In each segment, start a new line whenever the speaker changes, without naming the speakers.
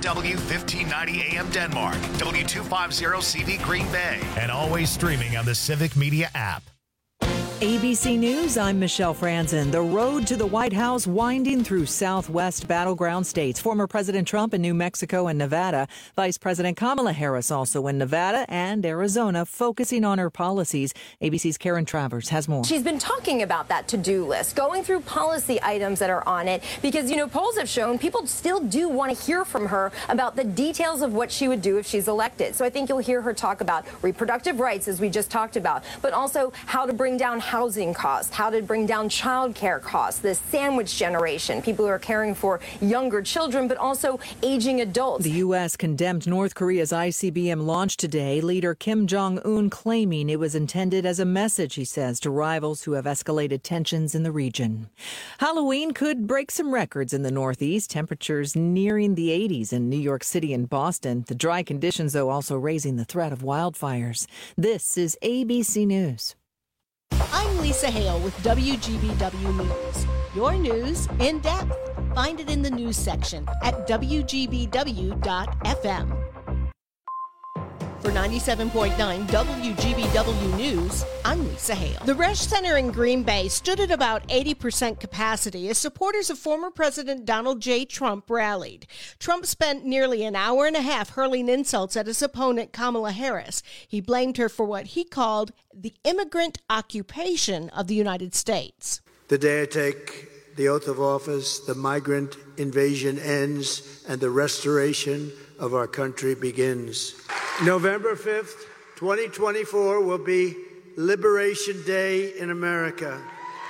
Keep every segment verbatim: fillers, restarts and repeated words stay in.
W fifteen ninety A M Denmark, W two fifty C V Green Bay, and always streaming on the Civic Media app.
A B C News, I'm Michelle Franzen. The road to the White House winding through Southwest battleground states. Former President Trump in New Mexico and Nevada. Vice President Kamala Harris also in Nevada and Arizona, focusing on her policies. A B C's Karen Travers has more.
She's been talking about that to-do list, going through policy items that are on it, because, you know, polls have shown people still do want to hear from her about the details of what she would do if she's elected. So I think you'll hear her talk about reproductive rights, as we just talked about, but also how to bring down housing costs, how to bring down child care costs, the sandwich generation, people who are caring for younger children, but also aging adults.
The U S condemned North Korea's I C B M launch today. Leader Kim Jong-un claiming it was intended as a message, he says, to rivals who have escalated tensions in the region. Halloween could break some records in the Northeast. Temperatures nearing the eighties in New York City and Boston. The dry conditions, though, also raising the threat of wildfires. This is A B C News.
I'm Lisa Hale with W G B W News. Your news in depth. Find it in the news section at W G B W dot F M. For ninety-seven point nine W G B W News, I'm Lisa Hale. The Resch Center in Green Bay stood at about eighty percent capacity as supporters of former President Donald J. Trump rallied. Trump spent nearly an hour and a half hurling insults at his opponent, Kamala Harris. He blamed her for what he called the immigrant occupation of the United States.
The day I take the oath of office, the migrant invasion ends and the restoration of our country begins. November fifth, twenty twenty-four will be Liberation Day in America.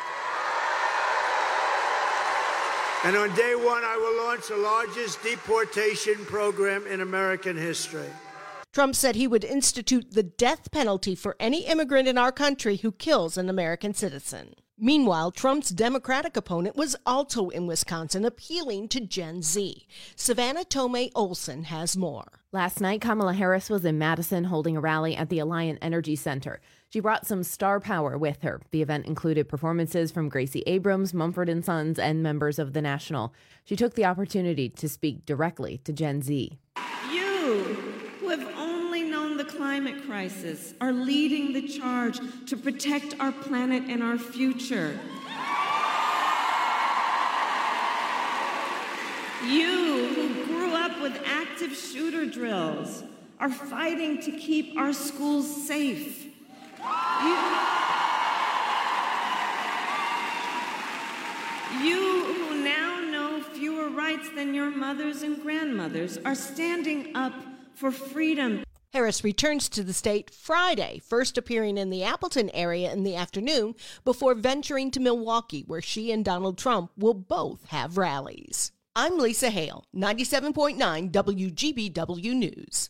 And on day one, I will launch the largest deportation program in American history.
Trump said he would institute the death penalty for any immigrant in our country who kills an American citizen. Meanwhile, Trump's Democratic opponent was also in Wisconsin appealing to Gen Z. Savannah Tomei Olson has more.
Last night, Kamala Harris was in Madison holding a rally at the Alliant Energy Center. She brought some star power with her. The event included performances from Gracie Abrams, Mumford and Sons, and members of The National. She took the opportunity to speak directly to Gen Z.
You, who have only known the climate crisis, are leading the charge to protect our planet and our future. You, who grew up with active shooter drills, are fighting to keep our schools safe. You, you who now know fewer rights than your mothers and grandmothers are standing up for freedom.
Harris returns to the state Friday, first appearing in the Appleton area in the afternoon before venturing to Milwaukee, where she and Donald Trump will both have rallies. I'm Lisa Hale, ninety-seven point nine W G B W News.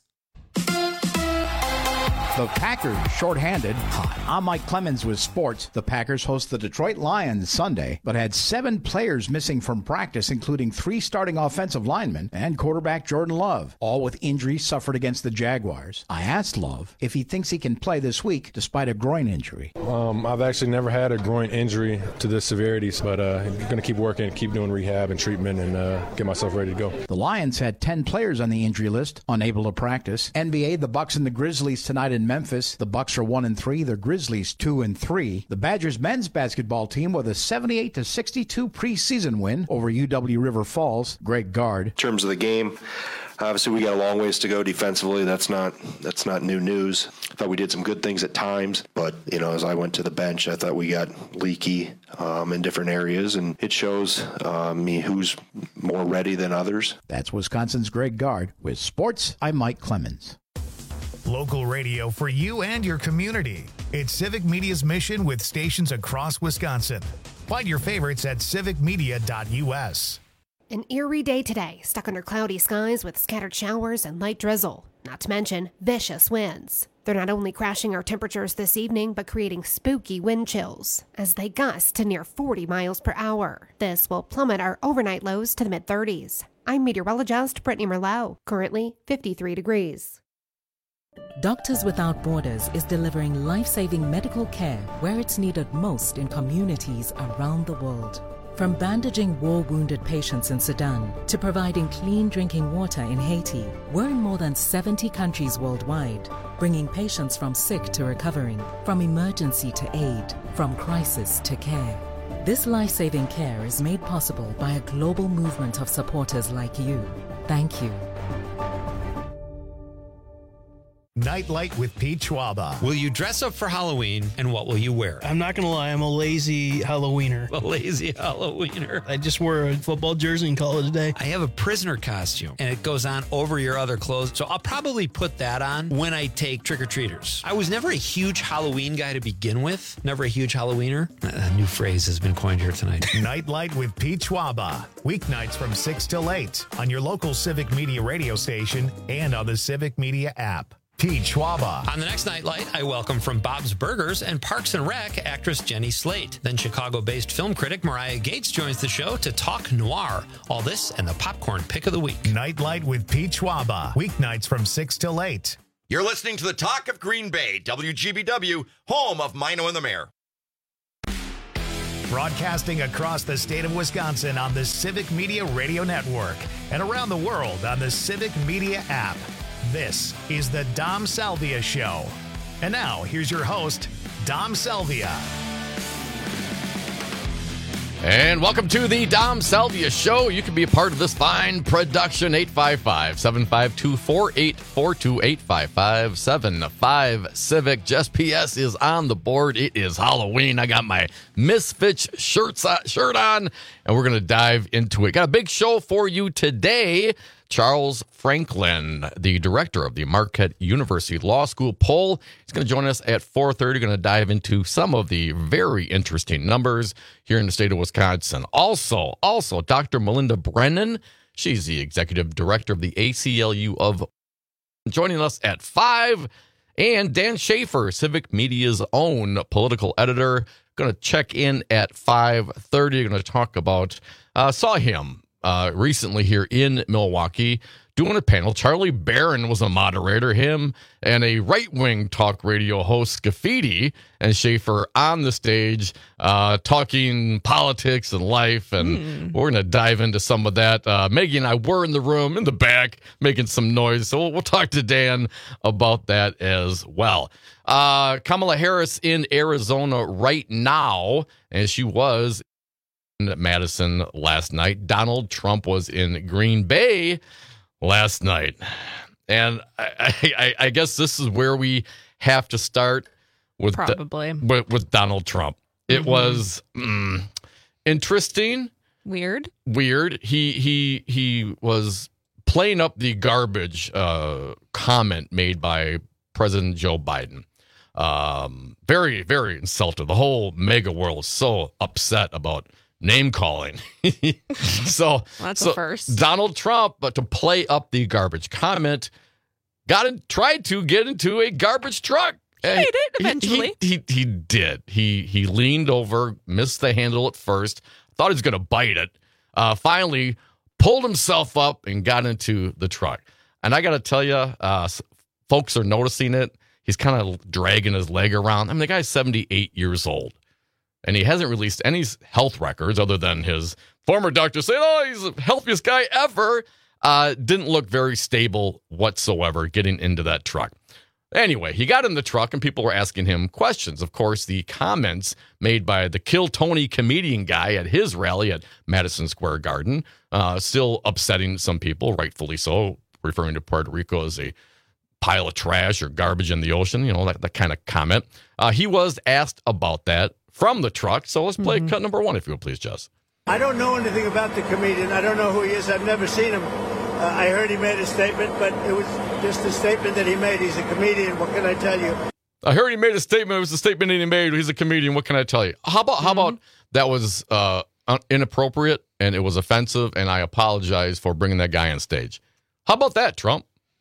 The Packers shorthanded. Hi, I'm Mike Clemens with sports. The Packers host the Detroit Lions Sunday, but had seven players missing from practice, including three starting offensive linemen and quarterback Jordan Love, all with injuries suffered against the Jaguars. I asked Love if he thinks he can play this week despite a groin injury.
Um, I've actually never had a groin injury to this severity, but uh, I'm going to keep working, keep doing rehab and treatment, and uh, get myself ready to go.
The Lions had ten players on the injury list, unable to practice. N B A, the Bucks and the Grizzlies tonight in Memphis. The Bucks are one and three. The Grizzlies two and three. The Badgers men's basketball team with a seventy-eight to sixty-two preseason win over U W River Falls. Greg Gard.
In terms of the game, obviously we got a long ways to go defensively. That's not that's not new news. I thought we did some good things at times, but you know, as I went to the bench, I thought we got leaky um, in different areas, and it shows uh, me who's more ready than others.
That's Wisconsin's Greg Gard. With sports, I'm Mike Clemens.
Local radio for you and your community. It's Civic Media's mission with stations across Wisconsin. Find your favorites at civic media dot U S.
An eerie day today, stuck under cloudy skies with scattered showers and light drizzle, not to mention vicious winds. They're not only crashing our temperatures this evening, but creating spooky wind chills as they gust to near forty miles per hour. This will plummet our overnight lows to the mid thirties. I'm meteorologist Brittany Merlot, currently fifty-three degrees.
Doctors Without Borders is delivering life-saving medical care where it's needed most in communities around the world. From bandaging war-wounded patients in Sudan to providing clean drinking water in Haiti, we're in more than seventy countries worldwide, bringing patients from sick to recovering, from emergency to aid, from crisis to care. This life-saving care is made possible by a global movement of supporters like you. Thank you.
Nightlight with Pete Schwaba.
Will you dress up for Halloween, and what will you wear?
I'm not going to lie, I'm a lazy Halloweener.
A lazy Halloweener.
I just wore a football jersey in college day.
I have a prisoner costume, and it goes on over your other clothes, so I'll probably put that on when I take trick-or-treaters. I was never a huge Halloween guy to begin with. Never a huge Halloweener. A new phrase has been coined here tonight.
Nightlight with Pete Schwaba. Weeknights from six till eight on your local Civic Media radio station and on the Civic Media app. Pete Schwaba.
On the next Nightlight, I welcome from Bob's Burgers and Parks and Rec actress Jenny Slate. Then Chicago-based film critic Mariah Gates joins the show to talk noir. All this and the popcorn pick of the week.
Nightlight with Pete Schwaba. Weeknights from six till eight.
You're listening to the Talk of Green Bay, W G B W, home of Mino and the Mayor.
Broadcasting across the state of Wisconsin on the Civic Media Radio Network and around the world on the Civic Media app. This is the Dom Salvia Show. And now, here's your host, Dom Salvia.
And welcome to the Dom Salvia Show. You can be a part of this fine production. eight five five, seven five two, four eight four two, eight five five, seven five Civic. Jess P S is on the board. It is Halloween. I got my Misfits shirts on, shirt on, and we're going to dive into it. Got a big show for you today. Charles Franklin, the director of the Marquette University Law School poll, is going to join us at four thirty. Going to dive into some of the very interesting numbers here in the state of Wisconsin. Also, also Doctor Melinda Brennan, she's the executive director of the A C L U of, joining us at five. And Dan Schaefer, Civic Media's own political editor, going to check in at five thirty. Going to talk about, uh, saw him Uh, recently here in Milwaukee doing a panel. Charlie Barron was a moderator, him and a right-wing talk radio host, Graffiti, and Schaefer on the stage uh, talking politics and life, and mm. we're going to dive into some of that. Uh, Maggie and I were in the room in the back making some noise, so we'll, we'll talk to Dan about that as well. Uh, Kamala Harris in Arizona right now, and she was at Madison last night. Donald Trump was in Green Bay last night. And I, I, I guess this is where we have to start with,
Probably.
The, with, with Donald Trump. It mm-hmm. was mm, interesting.
Weird.
Weird. He he he was playing up the garbage uh, comment made by President Joe Biden. Um, very, very insulted. The whole mega world is so upset about name calling. so
that's
so
a first.
Donald Trump, but to play up the garbage comment, got in, tried to get into a garbage truck.
He made it eventually.
He, he, he, he did. He he leaned over, missed the handle at first, thought he was going to bite it. Uh, finally, pulled himself up and got into the truck. And I got to tell you, uh, folks are noticing it. He's kind of dragging his leg around. I mean, the guy's seventy-eight years old. And he hasn't released any health records other than his former doctor saying, oh, he's the healthiest guy ever. Uh, didn't look very stable whatsoever getting into that truck. Anyway, he got in the truck and people were asking him questions. Of course, the comments made by the Kill Tony comedian guy at his rally at Madison Square Garden, uh, still upsetting some people, rightfully so, referring to Puerto Rico as a pile of trash or garbage in the ocean, you know, that, that kind of comment. Uh, he was asked about that from the truck. So let's play mm-hmm. cut number one, if you would please, Jess.
I don't know anything about the comedian. I don't know who he is. I've never seen him. Uh, I heard he made a statement, but it was just a statement that he made. He's a comedian. What can I tell you?
I heard he made a statement. It was a statement that he made. He's a comedian. What can I tell you? How about, mm-hmm. how about that was uh, inappropriate and it was offensive, and I apologize for bringing that guy on stage. How about that, Trump?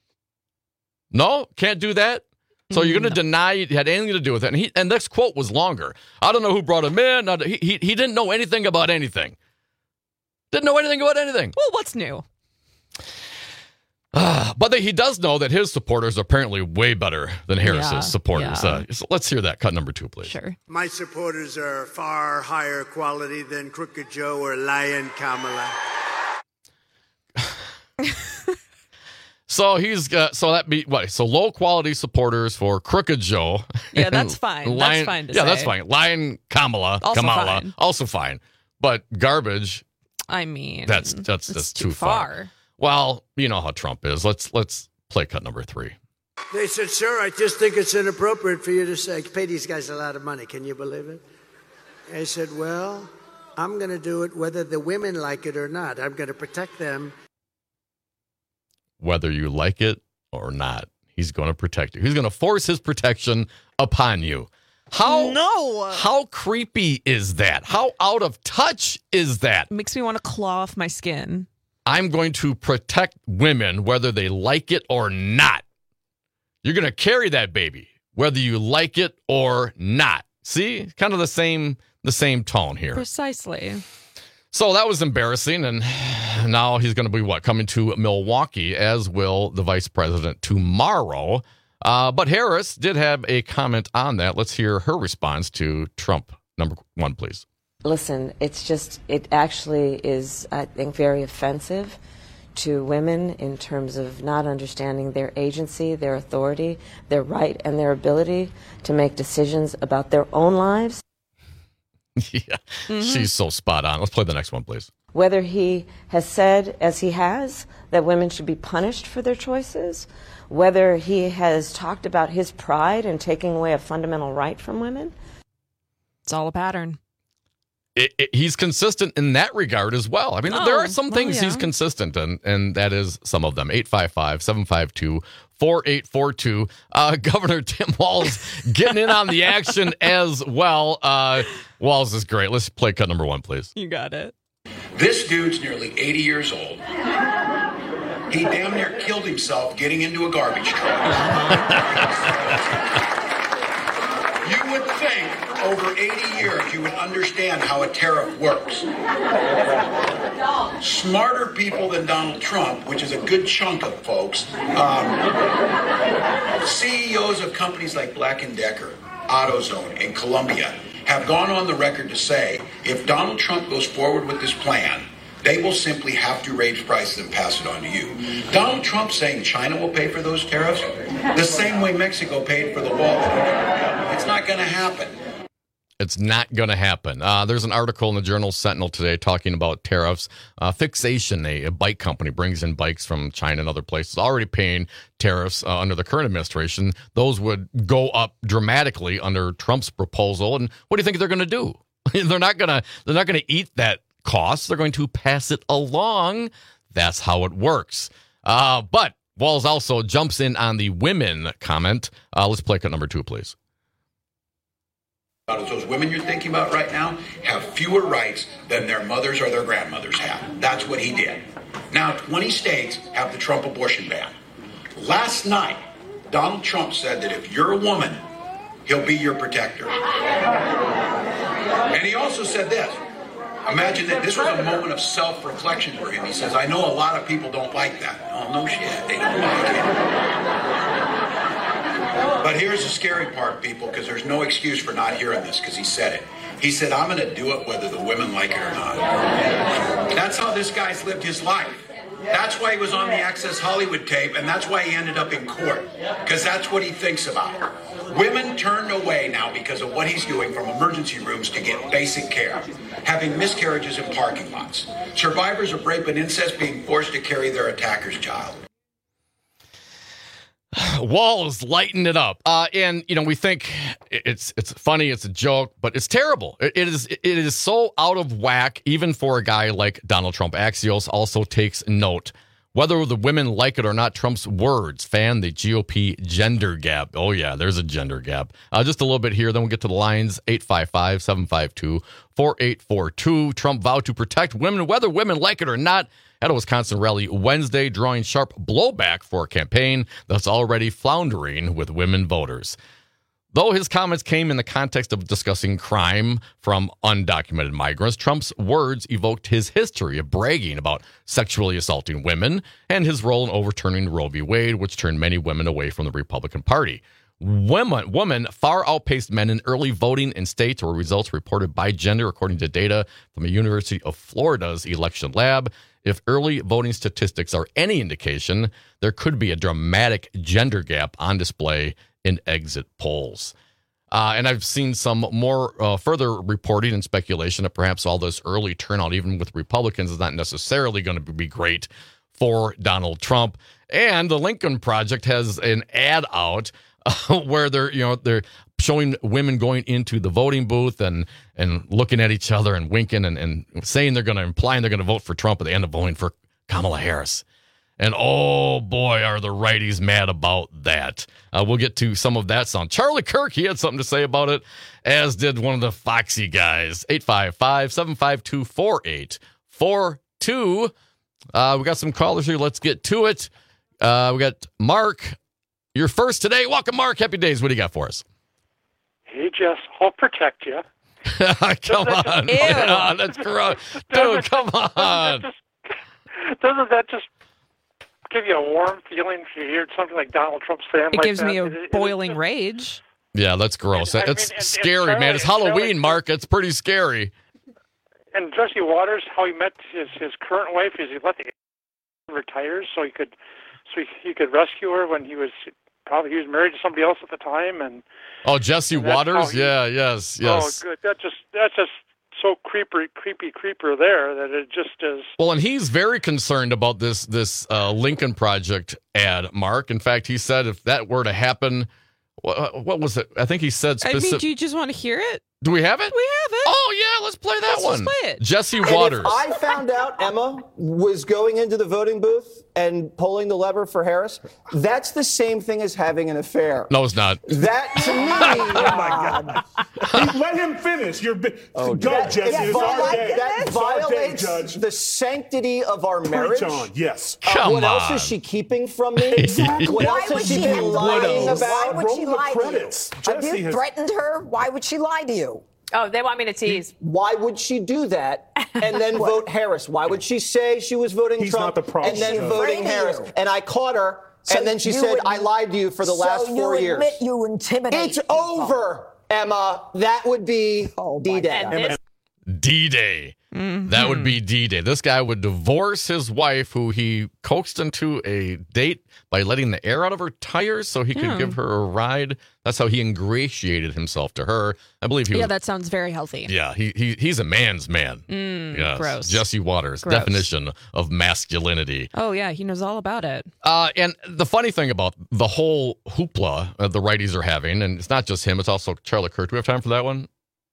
No? Can't do that? So you're going to no. deny it had anything to do with it. And he and this quote was longer. I don't know who brought him in. He, he, he didn't know anything about anything. Didn't know anything about anything.
Well, what's new?
Uh, but he does know that his supporters are apparently way better than Harris's
Yeah,
supporters.
yeah.
Uh, so let's hear that. Cut number two, please.
Sure.
My supporters are far higher quality than Crooked Joe or Lion Kamala.
So he's got, so that be what? So low quality supporters for Crooked Joe.
Yeah, that's fine. That's fine to
yeah,
say.
that's fine. Lion Kamala,
Also
Kamala,
fine.
also fine. But garbage,
I mean,
that's that's
it's
that's
too
too far.
far.
Well, you know how Trump is. Let's let's play cut number three.
They said, sir, I just think it's inappropriate for you to say, pay these guys a lot of money. Can you believe it? I said, well, I'm going to do it whether the women like it or not. I'm going to protect them.
Whether you like it or not, he's going to protect you. He's going to force his protection upon you. How
no?
How creepy is that? How out of touch is that?
Makes me want to claw off my skin.
I'm going to protect women whether they like it or not. You're going to carry that baby whether you like it or not. See, kind of the same the same tone here.
Precisely.
So that was embarrassing, and now he's going to be, what, coming to Milwaukee, as will the vice president tomorrow. Uh, but Harris did have a comment on that. Let's hear her response to Trump. Number one, please.
Listen, it's just, it actually is, I think, very offensive to women in terms of not understanding their agency, their authority, their right, and their ability to make decisions about their own lives.
Yeah, mm-hmm. She's so spot on. Let's play the next one, please.
Whether he has said, as he has, that women should be punished for their choices, whether he has talked about his pride in taking away a fundamental right from women.
It's all a pattern.
It, it, he's consistent in that regard as well. I mean,
Oh,
there are some
well,
things
yeah.
he's consistent in, and that is some of them. eight five five, seven five two, four eight four two. Uh, Governor Tim Walz getting in on the action as well. Uh, Walz is great. Let's play cut number one, please.
You got it.
This dude's nearly eighty years old. He damn near killed himself getting into a garbage truck. You would think over eighty years you would understand how a tariff works. Smarter people than Donald Trump, which is a good chunk of folks, um, C E Os of companies like Black and Decker, AutoZone, and Columbia have gone on the record to say if Donald Trump goes forward with this plan, they will simply have to raise prices and pass it on to you. Donald Trump saying China will pay for those tariffs the same way Mexico paid for the wall. It's not going to happen.
It's not going to happen. Uh, there's an article in the Journal Sentinel today talking about tariffs. Uh, Fixation, a, a bike company, brings in bikes from China and other places, already paying tariffs uh, under the current administration. Those would go up dramatically under Trump's proposal. And what do you think they're going to do? they're not going to. They're not going to eat that cost. They're going to pass it along. That's how it works. Uh, but Walz also jumps in on the women comment. Uh, let's play cut number two, please.
Those women you're thinking about right now have fewer rights than their mothers or their grandmothers have. That's what he did. Now, twenty states have the Trump abortion ban. Last night, Donald Trump said that if you're a woman, he'll be your protector. And he also said this. Imagine that this was a moment of self-reflection for him. He says, I know a lot of people don't like that. Oh, no shit. They don't like it. But here's the scary part, people, because there's no excuse for not hearing this, because he said it. He said, I'm going to do it whether the women like it or not. That's how this guy's lived his life. That's why he was on the Access Hollywood tape, and that's why he ended up in court, because that's what he thinks about. Women turned away now because of what he's doing from emergency rooms to get basic care, having miscarriages in parking lots, survivors of rape and incest being forced to carry their attacker's child.
Walz lighting it up, uh, and you know we think it's it's funny, it's a joke, but it's terrible. It, it is it is so out of whack, even for a guy like Donald Trump. Axios also takes note. Whether the women like it or not, Trump's words fan the G O P gender gap. Oh yeah, there's a gender gap. Uh, just a little bit here, then we'll get to the lines. eight five five, seven five two, four eight four two. Trump vowed to protect women, whether women like it or not, at a Wisconsin rally Wednesday, drawing sharp blowback for a campaign that's already floundering with women voters. Though his comments came in the context of discussing crime from undocumented migrants, Trump's words evoked his history of bragging about sexually assaulting women and his role in overturning Roe v. Wade, which turned many women away from the Republican Party. Women, women far outpaced men in early voting in states where results reported by gender, according to data from the University of Florida's election lab. If early voting statistics are any indication, there could be a dramatic gender gap on display in exit polls. Uh, and I've seen some more uh, further reporting and speculation that perhaps all this early turnout, even with Republicans, is not necessarily going to be great for Donald Trump. And the Lincoln Project has an ad out uh, where they're, you know, they're showing women going into the voting booth and and looking at each other and winking and, and saying they're going to, implying they're going to vote for Trump, but they end up voting for Kamala Harris. And oh boy, are the righties mad about that. Uh, we'll get to some of that sound. Charlie Kirk, he had something to say about it, as did one of the Foxy guys. eight five five, seven five two, four eight four two. Uh, we got some callers here. Let's get to it. Uh, we got Mark. You're first today. Welcome, Mark. Happy days. What do you got for us?
Hey, Jess, I'll protect you.
Come on. Yeah, that's gross. Dude, come on.
Doesn't that, just, doesn't that just give you a warm feeling if you hear something like Donald Trump saying
it
like
gives
that?
me a
It- it-
boiling rage.
Yeah, that's gross.
And, I
it's
mean, and-
scary,
and
man. It's
Charlie-
Halloween,
Charlie-
Mark. It's pretty scary.
And Jesse Waters, how he met his, his current wife is he let the retire so he could so he, he could rescue her when he was probably he was married to somebody else at the time. And
Oh, Jesse
and that's
Waters?
how he-
Yeah, yes, yes.
Oh, good. That just that's just so creepy, creepy, creeper there that it just is.
Well, and he's very concerned about this this uh, Lincoln Project ad, Mark. In fact, he said if that were to happen, what, what was it? I think he said
I mean,
specific.
do you just want to hear it?
Do we have it?
We have it.
Oh, yeah, let's play that
Let's
one.
just play it.
Jesse
And
Waters.
if I found out Emma was going into the voting booth and pulling the lever for Harris, that's the same thing as having an affair.
No, it's not.
That to me.
Oh my God! He- let him finish. You're bi-
Oh,
go,
that,
Jesse.
that,
It's our
that-
day.
that
It's our day,
violates
Judge.
the sanctity of our marriage.
Preach on. Yes.
Uh,
Come
what else
on.
is she keeping from me?
Exactly.
What
Why
else
would
has she
she
been
have
lying
lied?
about?
Why
Why would she
Roll the
lie to you?
credits.
Have
Jesse
you
has-
threatened her? Why would she lie to you?
Oh, they want me to tease.
Why would she do that and then vote Harris? Why would she say she was voting
He's
Trump
not the problem.
and then
She's
voting
afraid of
Harris?
you.
And I caught her,
So
and then she
you
said,
would-
I lied to you for the
so
last four
you
years.
admit you intimidate
It's
people.
over, Emma. That would be D-Day.
And this
D-Day.
Mm-hmm.
That would be D-Day. This guy would divorce his wife, who he coaxed into a date by letting the air out of her tires so he could
Yeah.
give her a ride. That's how he ingratiated himself to her. I believe he was.
Yeah, that sounds very healthy.
Yeah, he, he he's a man's man.
Mm,
Yes.
gross.
Jesse Waters,
Gross.
definition of masculinity.
Oh, yeah, he knows all about it.
Uh, and the funny thing about the whole hoopla uh, the righties are having, and it's not just him, it's also Charlie Kirk. Do we have time for that one?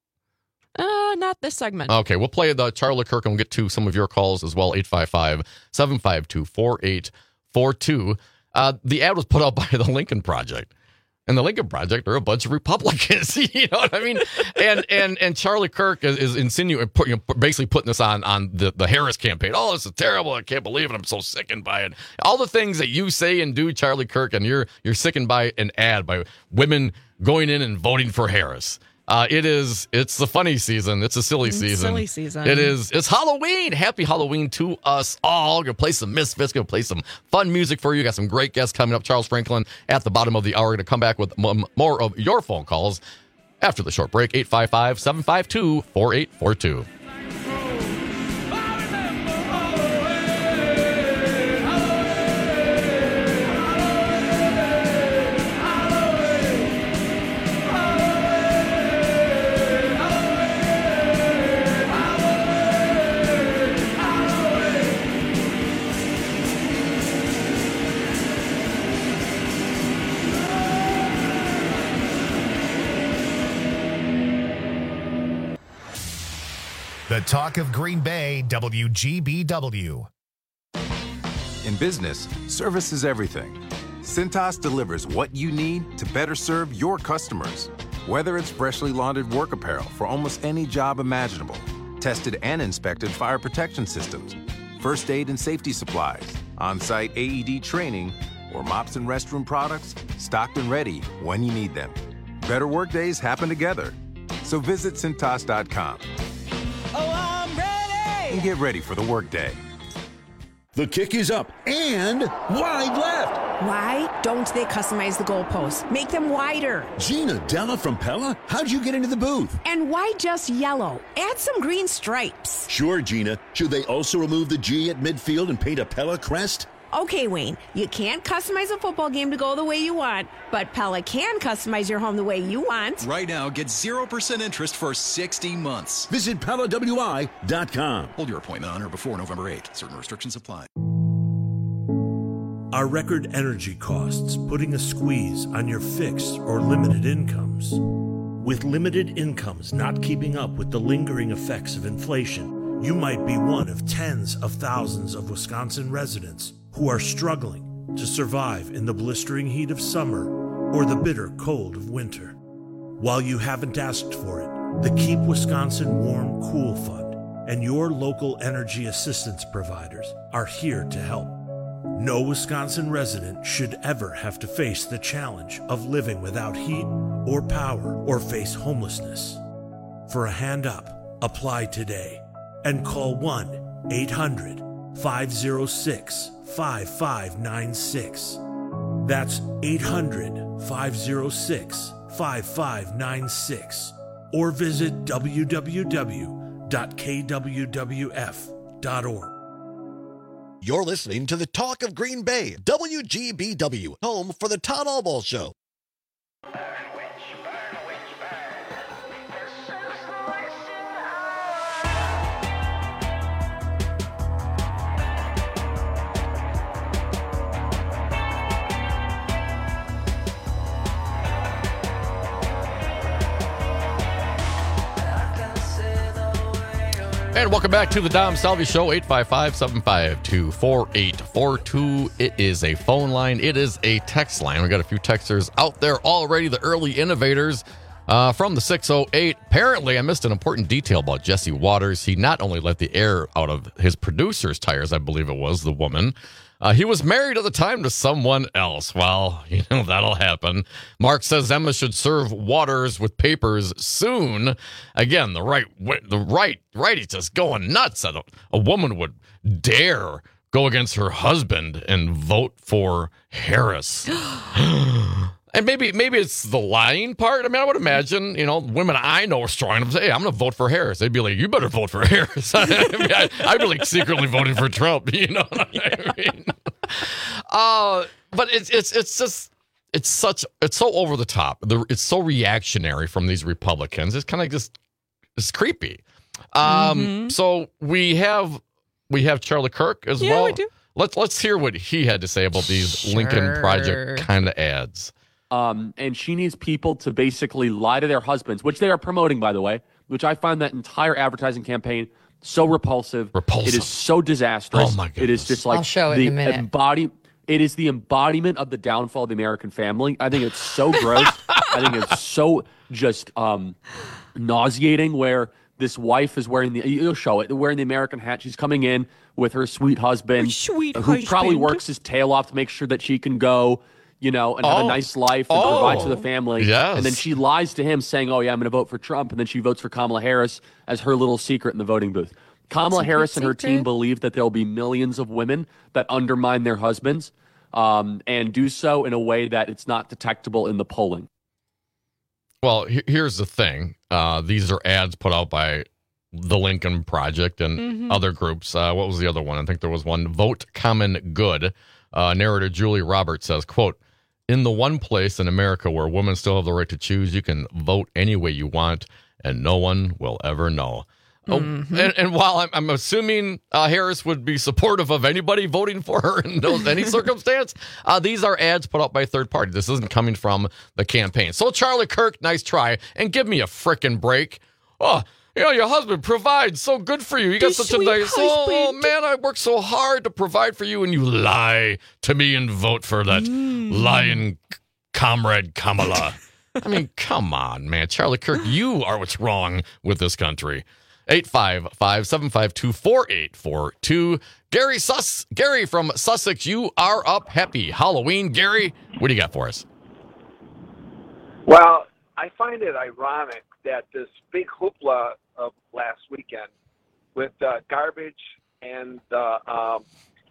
Uh, not this segment.
Okay, we'll play the Charlie Kirk and we'll get to some of your calls as well. eight five five, seven five two, four eight four two. Uh, the ad was put out by the Lincoln Project. And the Lincoln Project are a bunch of Republicans, you know what I mean? And and and Charlie Kirk is, is insinuating, you know, basically putting this on on the, the Harris campaign. Oh, this is terrible. I can't believe it. I'm so sickened by it. All the things that you say and do, Charlie Kirk, and you're you're sickened by an ad by women going in and voting for Harris. Uh, it is, it's the funny season. It's a silly
Mm,
season.
silly season.
It is, it's Halloween. Happy Halloween to us all. Gonna play some Misfits, gonna play some fun music for you. Got some great guests coming up. Charles Franklin at the bottom of the hour. Gonna come back with m- more of your phone calls after the short break. eight five five, seven five two, four eight four two.
The talk of Green Bay, W G B W.
In business, service is everything. Cintas delivers what you need to better serve your customers. Whether it's freshly laundered work apparel for almost any job imaginable, tested and inspected fire protection systems, first aid and safety supplies, on-site A E D training, or mops and restroom products, stocked and ready when you need them. Better workdays happen together. So visit Cintas dot com
Oh, I'm ready!
and get ready for the workday.
The kick is up and wide left.
Why don't they customize the goalposts? Make them wider.
Gina Della from Pella? How'd you get into the booth?
And why just yellow? Add some green stripes.
Sure, Gina. Should they also remove the G at midfield and paint a Pella crest?
Okay, Wayne, you can't customize a football game to go the way you want, but Pella can customize your home the way you want.
Right now, get zero percent interest for sixty months.
Visit Pella W I dot com.
Hold your appointment on or before November eighth. Certain restrictions apply.
Are record energy costs putting a squeeze on your fixed or limited incomes? With limited incomes not keeping up with the lingering effects of inflation, you might be one of tens of thousands of Wisconsin residents who are struggling to survive in the blistering heat of summer or the bitter cold of winter. While you haven't asked for it, the Keep Wisconsin Warm Cool Fund and your local energy assistance providers are here to help. No Wisconsin resident should ever have to face the challenge of living without heat or power or face homelessness. For a hand up, apply today and call one eight hundred five oh six five five nine six. That's eight hundred five oh six five five nine six. Or visit w w w dot k w w f dot org.
You're listening to the Talk of Green Bay, W G B W, home for the Todd Albaugh Show.
And welcome back to the Dom Salvi Show, eight five five, seven five two, four eight four two. It is a phone line. It is a text line. We got a few texters out there already, the early innovators uh, from the six oh eight. Apparently, I missed an important detail about Jesse Waters. He not only let the air out of his producer's tires, I believe it was, the woman, Uh, he was married at the time to someone else. Well, you know, that'll happen. Mark says Emma should serve Waters with papers soon. Again, the right, the right, right is just going nuts that a, a woman would dare go against her husband and vote for Harris. And maybe maybe it's the lying part. I mean, I would imagine, you know, women I know are strong enough to say, hey, I'm going to vote for Harris. They'd be like, you better vote for Harris. I mean, I, I'd be like secretly voting for Trump, you know what I mean? Uh, but it's it's it's just, it's such, it's so over the top. The, it's so reactionary from these Republicans. It's kind of just, it's creepy. Um, mm-hmm. So we have, we have Charlie Kirk as
yeah,
well.
We do.
Let's, let's hear what he had to say about these
Sure.
Lincoln Project kind of ads.
Um, and she needs people to basically lie to their husbands, which they are promoting, by the way, which I find that entire advertising campaign so repulsive.
Repulsive.
It is so disastrous.
Oh, my goodness.
It is just like
I'll show it
the
in a minute.
embody. It is the embodiment of the downfall of the American family. I think it's so gross. I think it's so just um, nauseating where this wife is wearing the, you'll show it, wearing the American hat. She's coming in with her sweet husband,
Her sweet
who probably
husband.
works his tail off to make sure that she can go, you know, and have
Oh.
a nice life and
Oh.
provide for the family.
Yes.
And then she lies to him saying, oh, yeah, I'm going to vote for Trump. And then she votes for Kamala Harris as her little secret in the voting booth. Kamala
Secret,
Harris and her
secret.
team believe that there will be millions of women that undermine their husbands um, and do so in a way that it's not detectable in the polling.
Well, he- here's the thing. Uh, these are ads put out by the Lincoln Project and
Mhm.
other groups. Uh, what was the other one? I think there was one. Vote Common Good. Uh, narrator Julie Roberts says, quote, in the one place in America where women still have the right to choose, you can vote any way you want, and no one will ever know. Oh,
Mhm.
and, and while I'm, I'm assuming uh, Harris would be supportive of anybody voting for her in those, any circumstance, uh, these are ads put out by a third party. This isn't coming from the campaign. So, Charlie Kirk, nice try. And give me a frickin' break. Oh, you know, your husband provides so good for you. You got
The
such a
sweet
nice, oh,
husband.
man, I work so hard to provide for you, and you lie to me and vote for that
Mm.
lying comrade Kamala. I mean, come on, man. Charlie Kirk, you are what's wrong with this country. eight five five, seven five two, four eight four two. Gary Sus, Gary from Sussex, you are up. Happy Halloween, Gary. What do you got for us?
Well, I,
I find it ironic that this big hoopla of last weekend with uh, garbage and uh, um,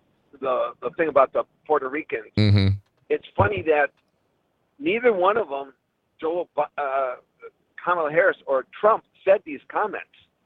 the the thing about the Puerto Ricans.
Mm-hmm.
It's funny that neither one of them, Joe, uh, Kamala Harris or Trump, said these comments.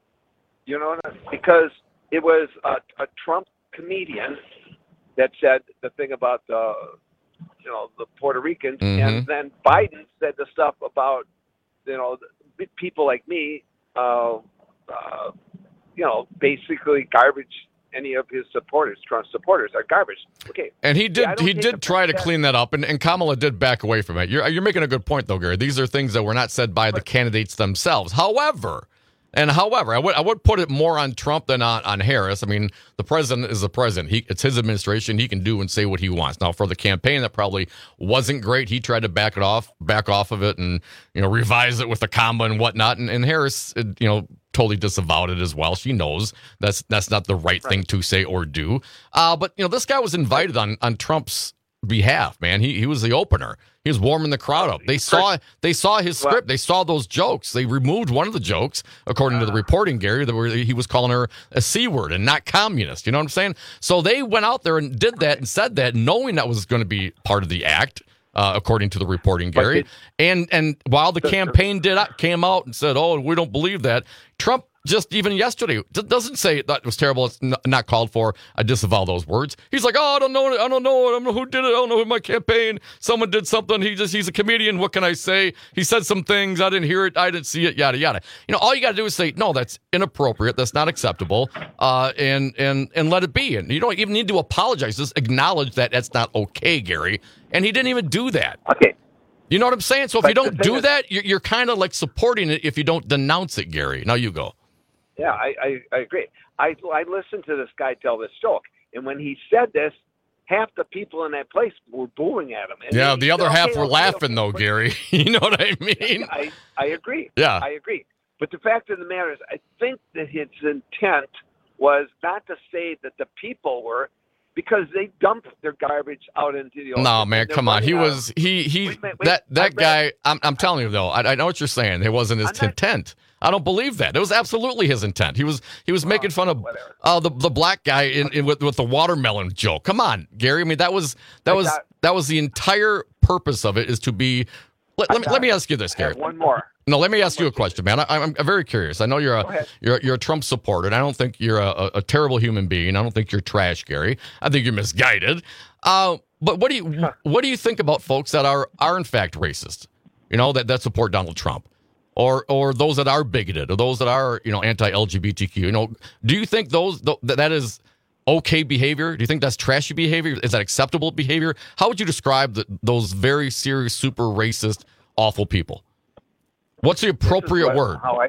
You know, because it was a, a Trump comedian that said the thing about the, you know, the Puerto Ricans,
Mm-hmm.
and then Biden said the stuff about, you know, the people like me, uh, uh, you know, basically garbage. Any of his supporters, Trump supporters, are garbage. Okay,
And he did
Yeah, I don't
he
take
did
offense
try to
that.
clean that up, and, and Kamala did back away from it. You're, you're making a good point, though, Gary. These are things that were not said by the candidates themselves. However, and however, I would I would put it more on Trump than on, on Harris. I mean, the president is the president. He, it's his administration. He can do and say what he wants. Now, for the campaign, that probably wasn't great. He tried to back it off, back off of it, and you know, revise it with the comma and whatnot. And, and Harris, it, you know, totally disavowed it as well. She knows that's that's not the right, right. thing to say or do. Uh, but you know, this guy was invited on on Trump's behalf, man. He he was the opener. He was warming the crowd up. They saw they saw his script. They saw those jokes. They removed one of the jokes, according to the reporting, Gary, that were, he was calling her a C word and not communist. You know what I'm saying? So they went out there and did that and said that, knowing that was going to be part of the act. Uh, according to the reporting, Gary, it, and and while the campaign did came out and said, "Oh, we don't believe that," Trump just even yesterday doesn't say that was terrible. It's not called for. I disavow those words. He's like, "Oh, I don't know. I don't know. I don't know who did it. I don't know who my campaign. Someone did something. He just he's a comedian. What can I say? He said some things. I didn't hear it. I didn't see it. Yada yada. You know, all you got to do is say, no, that's inappropriate. That's not acceptable. Uh, and and and let it be. And you don't even need to apologize. Just acknowledge that that's not okay, Gary. And he didn't even do that.
Okay.
You know what I'm saying? So if
but
you don't do
is,
that, you're, you're kind of like supporting it if you don't denounce it, Gary. Now you go.
Yeah, I, I, I agree. I I listened to this guy tell this joke, and when he said this, half the people in that place were booing at him. And
yeah,
he,
the other
okay,
half
okay,
were
okay,
laughing,
okay,
though,
but,
Gary. You know what I mean?
I, I agree.
Yeah.
I agree. But the fact of the matter is, I think that his intent was not to say that the people were, because they dumped their garbage out into the ocean.
No, man, come on. He was he he
wait, wait,
that that
read,
guy. I'm I'm telling you though. I, I know what you're saying. It wasn't his not, intent. I don't believe that. It was absolutely his intent. He was he was well, making fun of uh, the the black guy in, in with with the watermelon joke. Come on, Gary. I mean that was that was got, that was the entire purpose of it, is to be. Let, let me let me ask you this, Gary.
One more.
No, let me ask you a question, man. I, I'm very curious. I know you're a you're you're a Trump supporter, and I don't think you're a, a, a terrible human being. I don't think you're trash, Gary. I think you're misguided. Uh, but what do you what do you think about folks that are are in fact racist? You know, that, that support Donald Trump, or or those that are bigoted, or those that are, you know, anti-L G B T Q. You know, do you think those th- that is okay behavior? Do you think that's trashy behavior? Is that acceptable behavior? How would you describe the, those very serious, super racist, awful people? What's the appropriate
what,
word?
How I,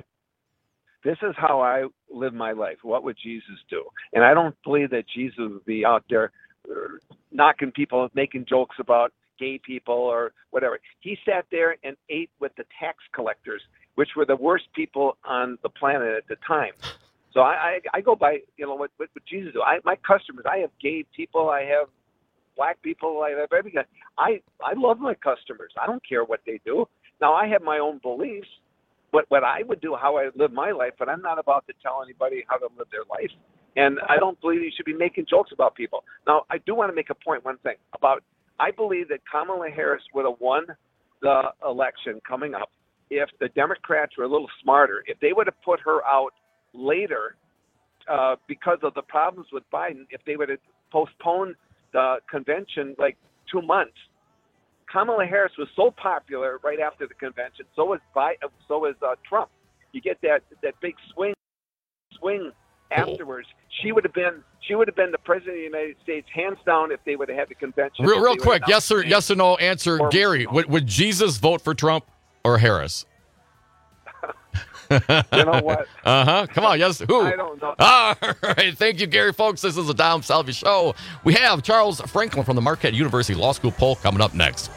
this is how I live my life. What would Jesus do? And I don't believe that Jesus would be out there knocking people, making jokes about gay people or whatever. He sat there and ate with the tax collectors, which were the worst people on the planet at the time. So I, I, I go by, you know, what, what would Jesus do? I, my customers, I have gay people, I have black people, I have everything. I, I love my customers. I don't care what they do. Now, I have my own beliefs, what, what I would do, how I live my life, but I'm not about to tell anybody how to live their life. And I don't believe you should be making jokes about people. Now, I do want to make a point, one thing, about I believe that Kamala Harris would have won the election coming up if the Democrats were a little smarter. If they would have put her out later uh, because of the problems with Biden, if they would have postponed the convention like two months, Kamala Harris was so popular right after the convention. So was Biden, so was uh, Trump. You get that that big swing swing afterwards. She would have been she would have been the president of the United States hands down if they would have had the convention.
Real, real quick, yes or yes or no answer, or, Gary. No. Would would Jesus vote for Trump or Harris?
You know what?
Uh huh. Come on, yes. Who?
I don't know.
All right. Thank you, Gary. Folks, this is the Dom Salvi Show. We have Charles Franklin from the Marquette University Law School poll coming up next.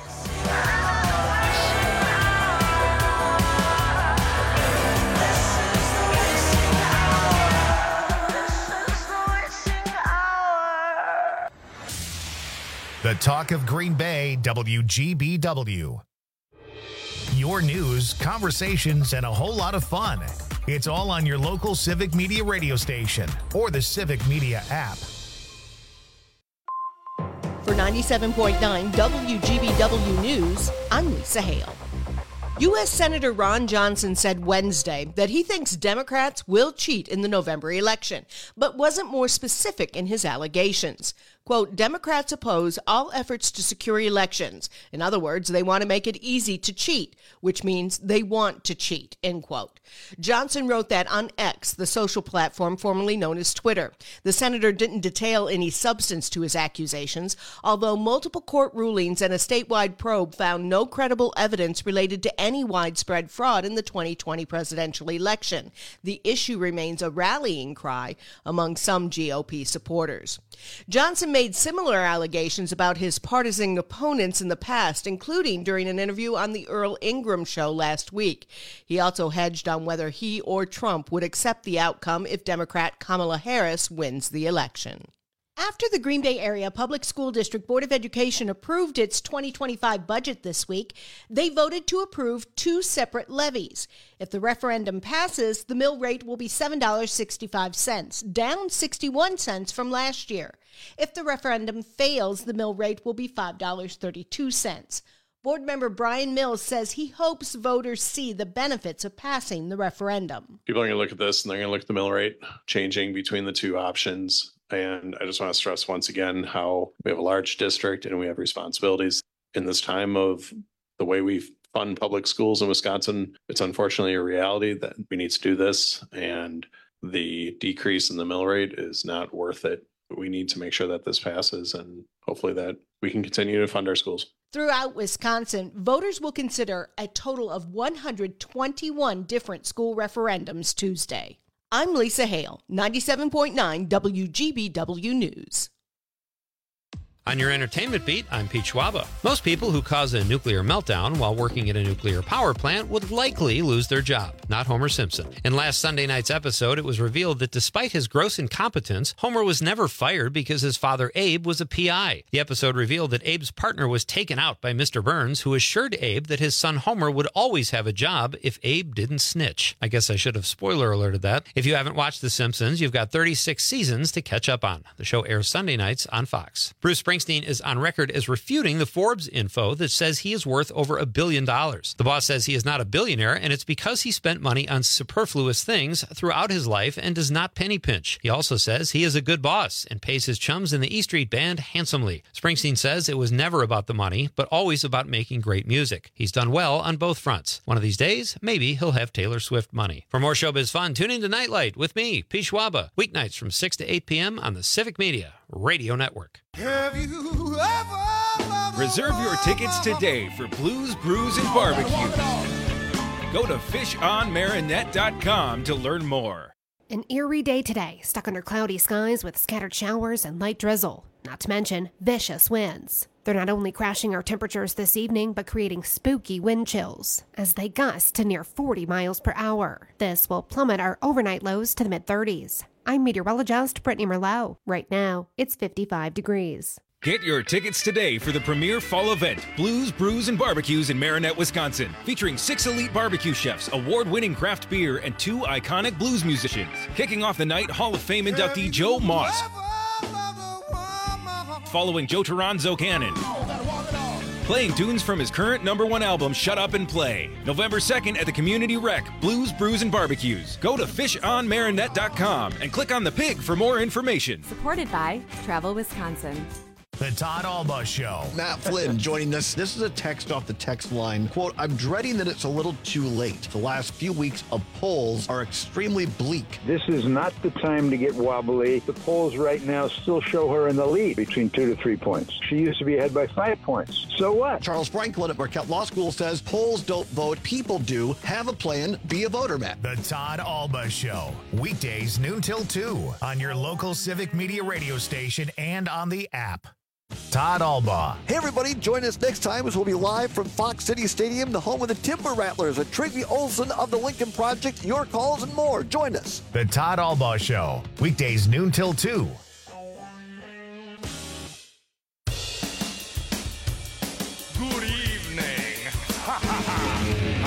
The talk of Green Bay, W G B W. your news, conversations, and a whole lot of fun. It's all on your local Civic Media radio station or the Civic Media app.
For ninety-seven point nine W G B W News, I'm Lisa Hale. U S Senator Ron Johnson said Wednesday that he thinks Democrats will cheat in the November election, but wasn't more specific in his allegations. Quote, Democrats oppose all efforts to secure elections. In other words, they want to make it easy to cheat, which means they want to cheat, end quote. Johnson wrote that on X, the social platform formerly known as Twitter. The senator didn't detail any substance to his accusations, although multiple court rulings and a statewide probe found no credible evidence related to any widespread fraud in the twenty twenty presidential election. The issue remains a rallying cry among some G O P supporters. Johnson made similar allegations about his partisan opponents in the past, including during an interview on the Earl Ingram show last week. He also hedged on whether he or Trump would accept the outcome if Democrat Kamala Harris wins the election. After the Green Bay Area Public School District Board of Education approved its twenty twenty-five budget this week, they voted to approve two separate levies. If the referendum passes, the mill rate will be seven dollars and sixty-five cents, down sixty-one cents from last year. If the referendum fails, the mill rate will be five dollars and thirty-two cents. Board member Brian Mills says he hopes voters see the benefits of passing the referendum.
People are going to look at this and they're going to look at the mill rate changing between the two options. And I just want to stress once again how we have a large district and we have responsibilities. In this time of the way we fund public schools in Wisconsin, it's unfortunately a reality that we need to do this. And the decrease in the mill rate is not worth it. We need to make sure that this passes and hopefully that we can continue to fund our schools.
Throughout Wisconsin, voters will consider a total of one hundred twenty-one different school referendums Tuesday. I'm Lisa Hale, ninety-seven point nine W G B W News.
On your entertainment beat, I'm Pete Schwaba. Most people who cause a nuclear meltdown while working at a nuclear power plant would likely lose their job, not Homer Simpson. In last Sunday night's episode, it was revealed that despite his gross incompetence, Homer was never fired because his father Abe was a P I. The episode revealed that Abe's partner was taken out by Mister Burns, who assured Abe that his son Homer would always have a job if Abe didn't snitch. I guess I should have spoiler alerted that. If you haven't watched The Simpsons, you've got thirty-six seasons to catch up on. The show airs Sunday nights on Fox. Bruce Springsteen is on record as refuting the Forbes info that says he is worth over a billion dollars. The boss says he is not a billionaire, and it's because he spent money on superfluous things throughout his life and does not penny pinch. He also says he is a good boss and pays his chums in the E Street Band handsomely. Springsteen says it was never about the money, but always about making great music. He's done well on both fronts. One of these days, maybe he'll have Taylor Swift money. For more showbiz fun, tune in to Nightlight with me, Pete Schwaba, weeknights from six to eight p.m. on the Civic Media Radio Network.
Have you ever... Reserve your tickets today for Blues, Brews, and Barbecue. Go to fish on marinette dot com to learn more.
An eerie day today, stuck under cloudy skies with scattered showers and light drizzle, not to mention vicious winds. They're not only crashing our temperatures this evening, but creating spooky wind chills as they gust to near forty miles per hour. This will plummet our overnight lows to the mid-thirties. I'm meteorologist Brittany Merlot. Right now, it's fifty-five degrees.
Get your tickets today for the premier fall event, Blues, Brews, and Barbecues in Marinette, Wisconsin, featuring six elite barbecue chefs, award-winning craft beer, and two iconic blues musicians. Kicking off the night, Hall of Fame inductee Joe Moss, following Joe Toronzo Cannon, playing tunes from his current number one album, Shut Up and Play. November second at the Community Rec, Blues, Brews, and Barbecues. Go to fish on marinette dot com and click on the pig for more information.
Supported by Travel Wisconsin.
The Todd Alba Show.
Matt Flynn joining us. This is a text off the text line. Quote, I'm dreading that it's a little too late. The last few weeks of polls are extremely bleak.
This is not the time to get wobbly. The polls right now still show her in the lead between two to three points. She used to be ahead by five points. So what?
Charles Franklin at Marquette Law School says polls don't vote, people do. Have a plan, be a voter, Matt.
The Todd Alba Show. Weekdays noon till two on your local Civic Media radio station and on the app. Todd Alba.
Hey, everybody. Join us next time as we'll be live from Fox City Stadium, the home of the Timber Rattlers, with Tracy Olson of the Lincoln Project, your calls, and more. Join us.
The Todd Alba Show. Weekdays noon till two.
Good evening. Ha ha ha.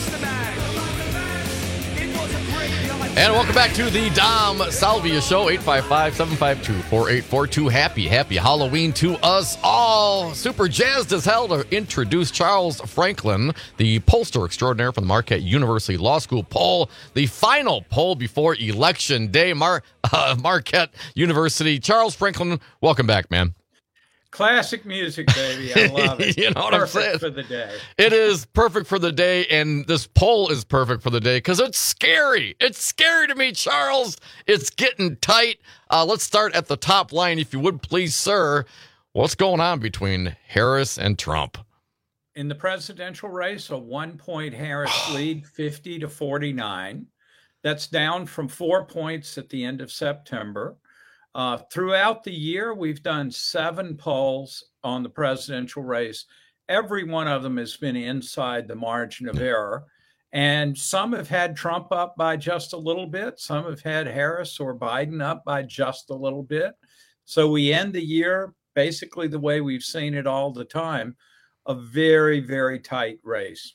And welcome back to the Dom Salvia Show, eight five five, seven five two, four eight four two. Happy, happy Halloween to us all. Super jazzed as hell to introduce Charles Franklin, the pollster extraordinaire from the Marquette University Law School poll, the final poll before Election Day. Mar- uh, Marquette University. Charles Franklin, welcome back, man.
Classic music, baby. I love it.
You know what
Perfect
I'm saying?
for the day.
It is perfect for the day, and this poll is perfect for the day because it's scary. It's scary to me, Charles. It's getting tight. Uh, let's start at the top line, if you would please, sir. What's going on between Harris and Trump?
In the presidential race, a one-point Harris lead, fifty to forty-nine. That's down from four points at the end of September. Uh, throughout the year, we've done seven polls on the presidential race. Every one of them has been inside the margin of error. And some have had Trump up by just a little bit. Some have had Harris or Biden up by just a little bit. So we end the year basically the way we've seen it all the time, a very, very tight race.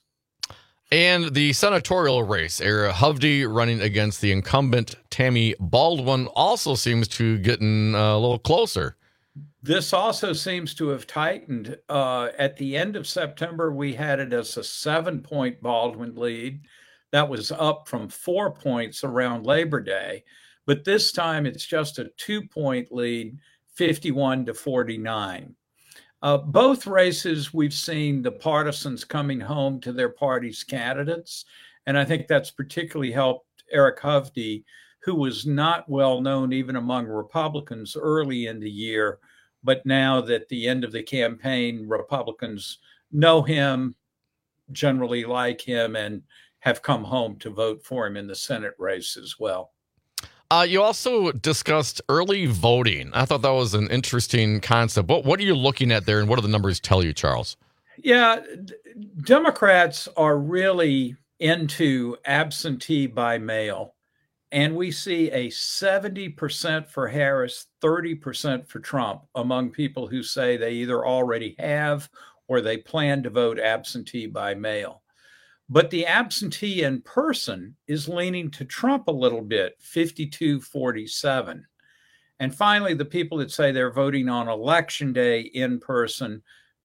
And the senatorial race, Ara Hovde running against the incumbent Tammy Baldwin, also seems to getting a little closer.
This also seems to have tightened. Uh, at the end of September, we had it as a seven-point Baldwin lead. That was up from four points around Labor Day. But this time, it's just a two-point lead, fifty-one to forty-nine. Uh, both races, we've seen the partisans coming home to their party's candidates. And I think that's particularly helped Eric Hovde, who was not well known even among Republicans early in the year. But now that the end of the campaign, Republicans know him, generally like him, and have come home to vote for him in the Senate race as well.
Uh, you also discussed early voting. I thought that was an interesting concept. What, what are you looking at there, and what do the numbers tell you, Charles?
Yeah, d- Democrats are really into absentee by mail. And we see a seventy percent for Harris, thirty percent for Trump among people who say they either already have or they plan to vote absentee by mail. But the absentee in person is leaning to Trump a little bit, fifty-two forty-seven. And finally, the people that say they're voting on Election Day in person,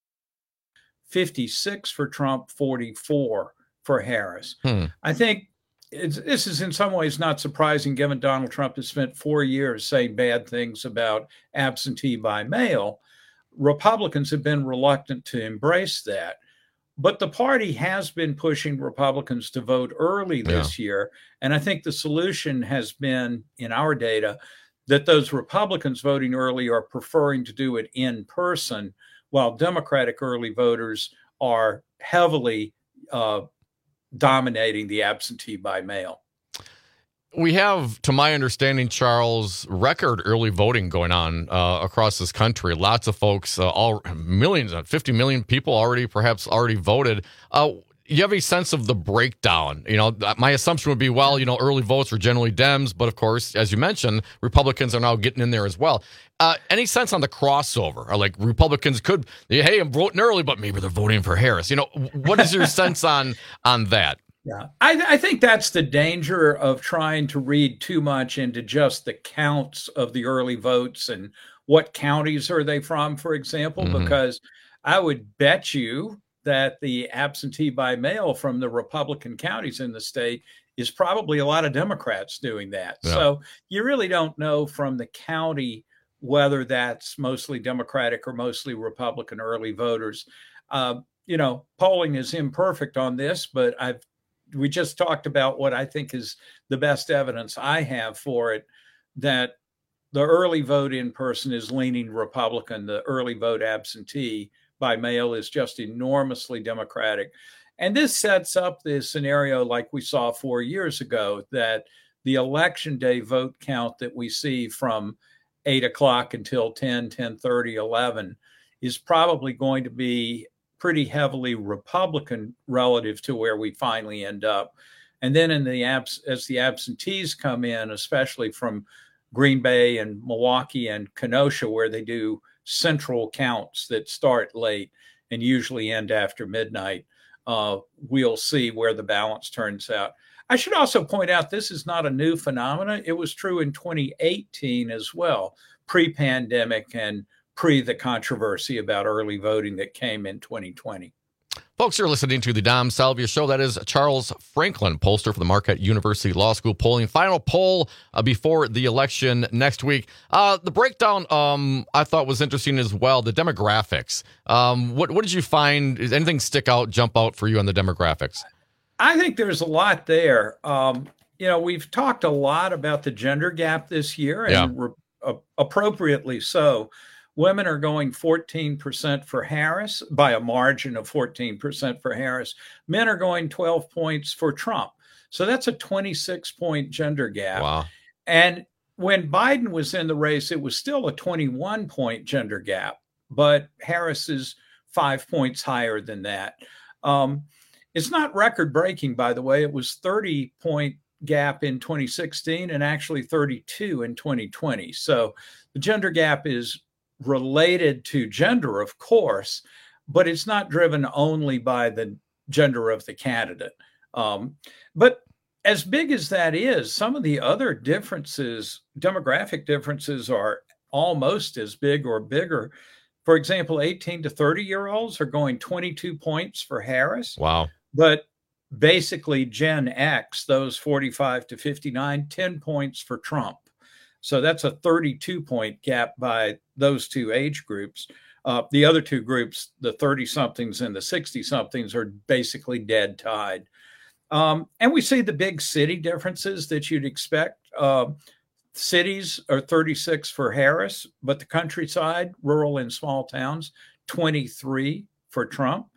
fifty-six for Trump, forty-four for Harris.
Hmm.
I think it's, this is in some ways not surprising, given Donald Trump has spent four years saying bad things about absentee by mail. Republicans have been reluctant to embrace that. But the party has been pushing Republicans to vote early this yeah. year. And I think the solution has been, in our data, that those Republicans voting early are preferring to do it in person, while Democratic early voters are heavily uh, dominating the absentee by mail.
We have, to my understanding, Charles, record early voting going on uh, across this country. Lots of folks, uh, all millions, fifty million people already, perhaps already voted. Uh, you have a sense of the breakdown. You know, my assumption would be, well, you know, early votes are generally Dems, but of course, as you mentioned, Republicans are now getting in there as well. Uh, any sense on the crossover? Or like Republicans could, hey, I'm voting early, but maybe they're voting for Harris. You know, what is your sense on on that?
Yeah, I, I think that's the danger of trying to read too much into just the counts of the early votes and what counties are they from, for example, mm-hmm. because I would bet you that the absentee by mail from the Republican counties in the state is probably a lot of Democrats doing that. Yeah. So you really don't know from the county whether that's mostly Democratic or mostly Republican early voters. Uh, you know, polling is imperfect on this, but I've we just talked about what I think is the best evidence I have for it, that the early vote in person is leaning Republican. The early vote absentee by mail is just enormously Democratic. And this sets up this scenario like we saw four years ago, that the Election Day vote count that we see from eight o'clock until ten, ten thirty, eleven is probably going to be pretty heavily Republican relative to where we finally end up. And then in the abs- as the absentees come in, especially from Green Bay and Milwaukee and Kenosha, where they do central counts that start late and usually end after midnight, uh, we'll see where the balance turns out. I should also point out this is not a new phenomenon. It was true in twenty eighteen as well, pre-pandemic and pre the controversy about early voting that came in twenty twenty.
Folks, you're listening to the Dom Salvia Show. That is Charles Franklin, pollster for the Marquette University Law School polling. Final poll uh, before the election next week. Uh, the breakdown um, I thought was interesting as well, the demographics. Um, what, what did you find? Does anything stick out, jump out for you on the demographics?
I think there's a lot there. Um, you know, we've talked a lot about the gender gap this year, and
Yeah.
re- uh, appropriately so. Women are going fourteen percent for Harris, by a margin of fourteen percent for Harris. Men are going twelve points for Trump. So that's a twenty-six point gender gap.
Wow.
And when Biden was in the race, it was still a twenty-one point gender gap, but Harris is five points higher than that. Um, it's not record breaking, by the way. It was thirty point gap in twenty sixteen and actually thirty-two in twenty twenty. So the gender gap is related to gender, of course, but it's not driven only by the gender of the candidate. Um, but as big as that is, some of the other differences, demographic differences, are almost as big or bigger. For example, eighteen to thirty year olds are going twenty-two points for Harris.
Wow.
But basically Gen X, those forty-five to fifty-nine, ten points for Trump. So that's a thirty-two point gap by those two age groups. Uh, the other two groups, the thirty-somethings and the sixty-somethings, are basically dead tied. Um, and we see the big city differences that you'd expect. Uh, cities are thirty-six for Harris, but the countryside, rural and small towns, twenty-three for Trump.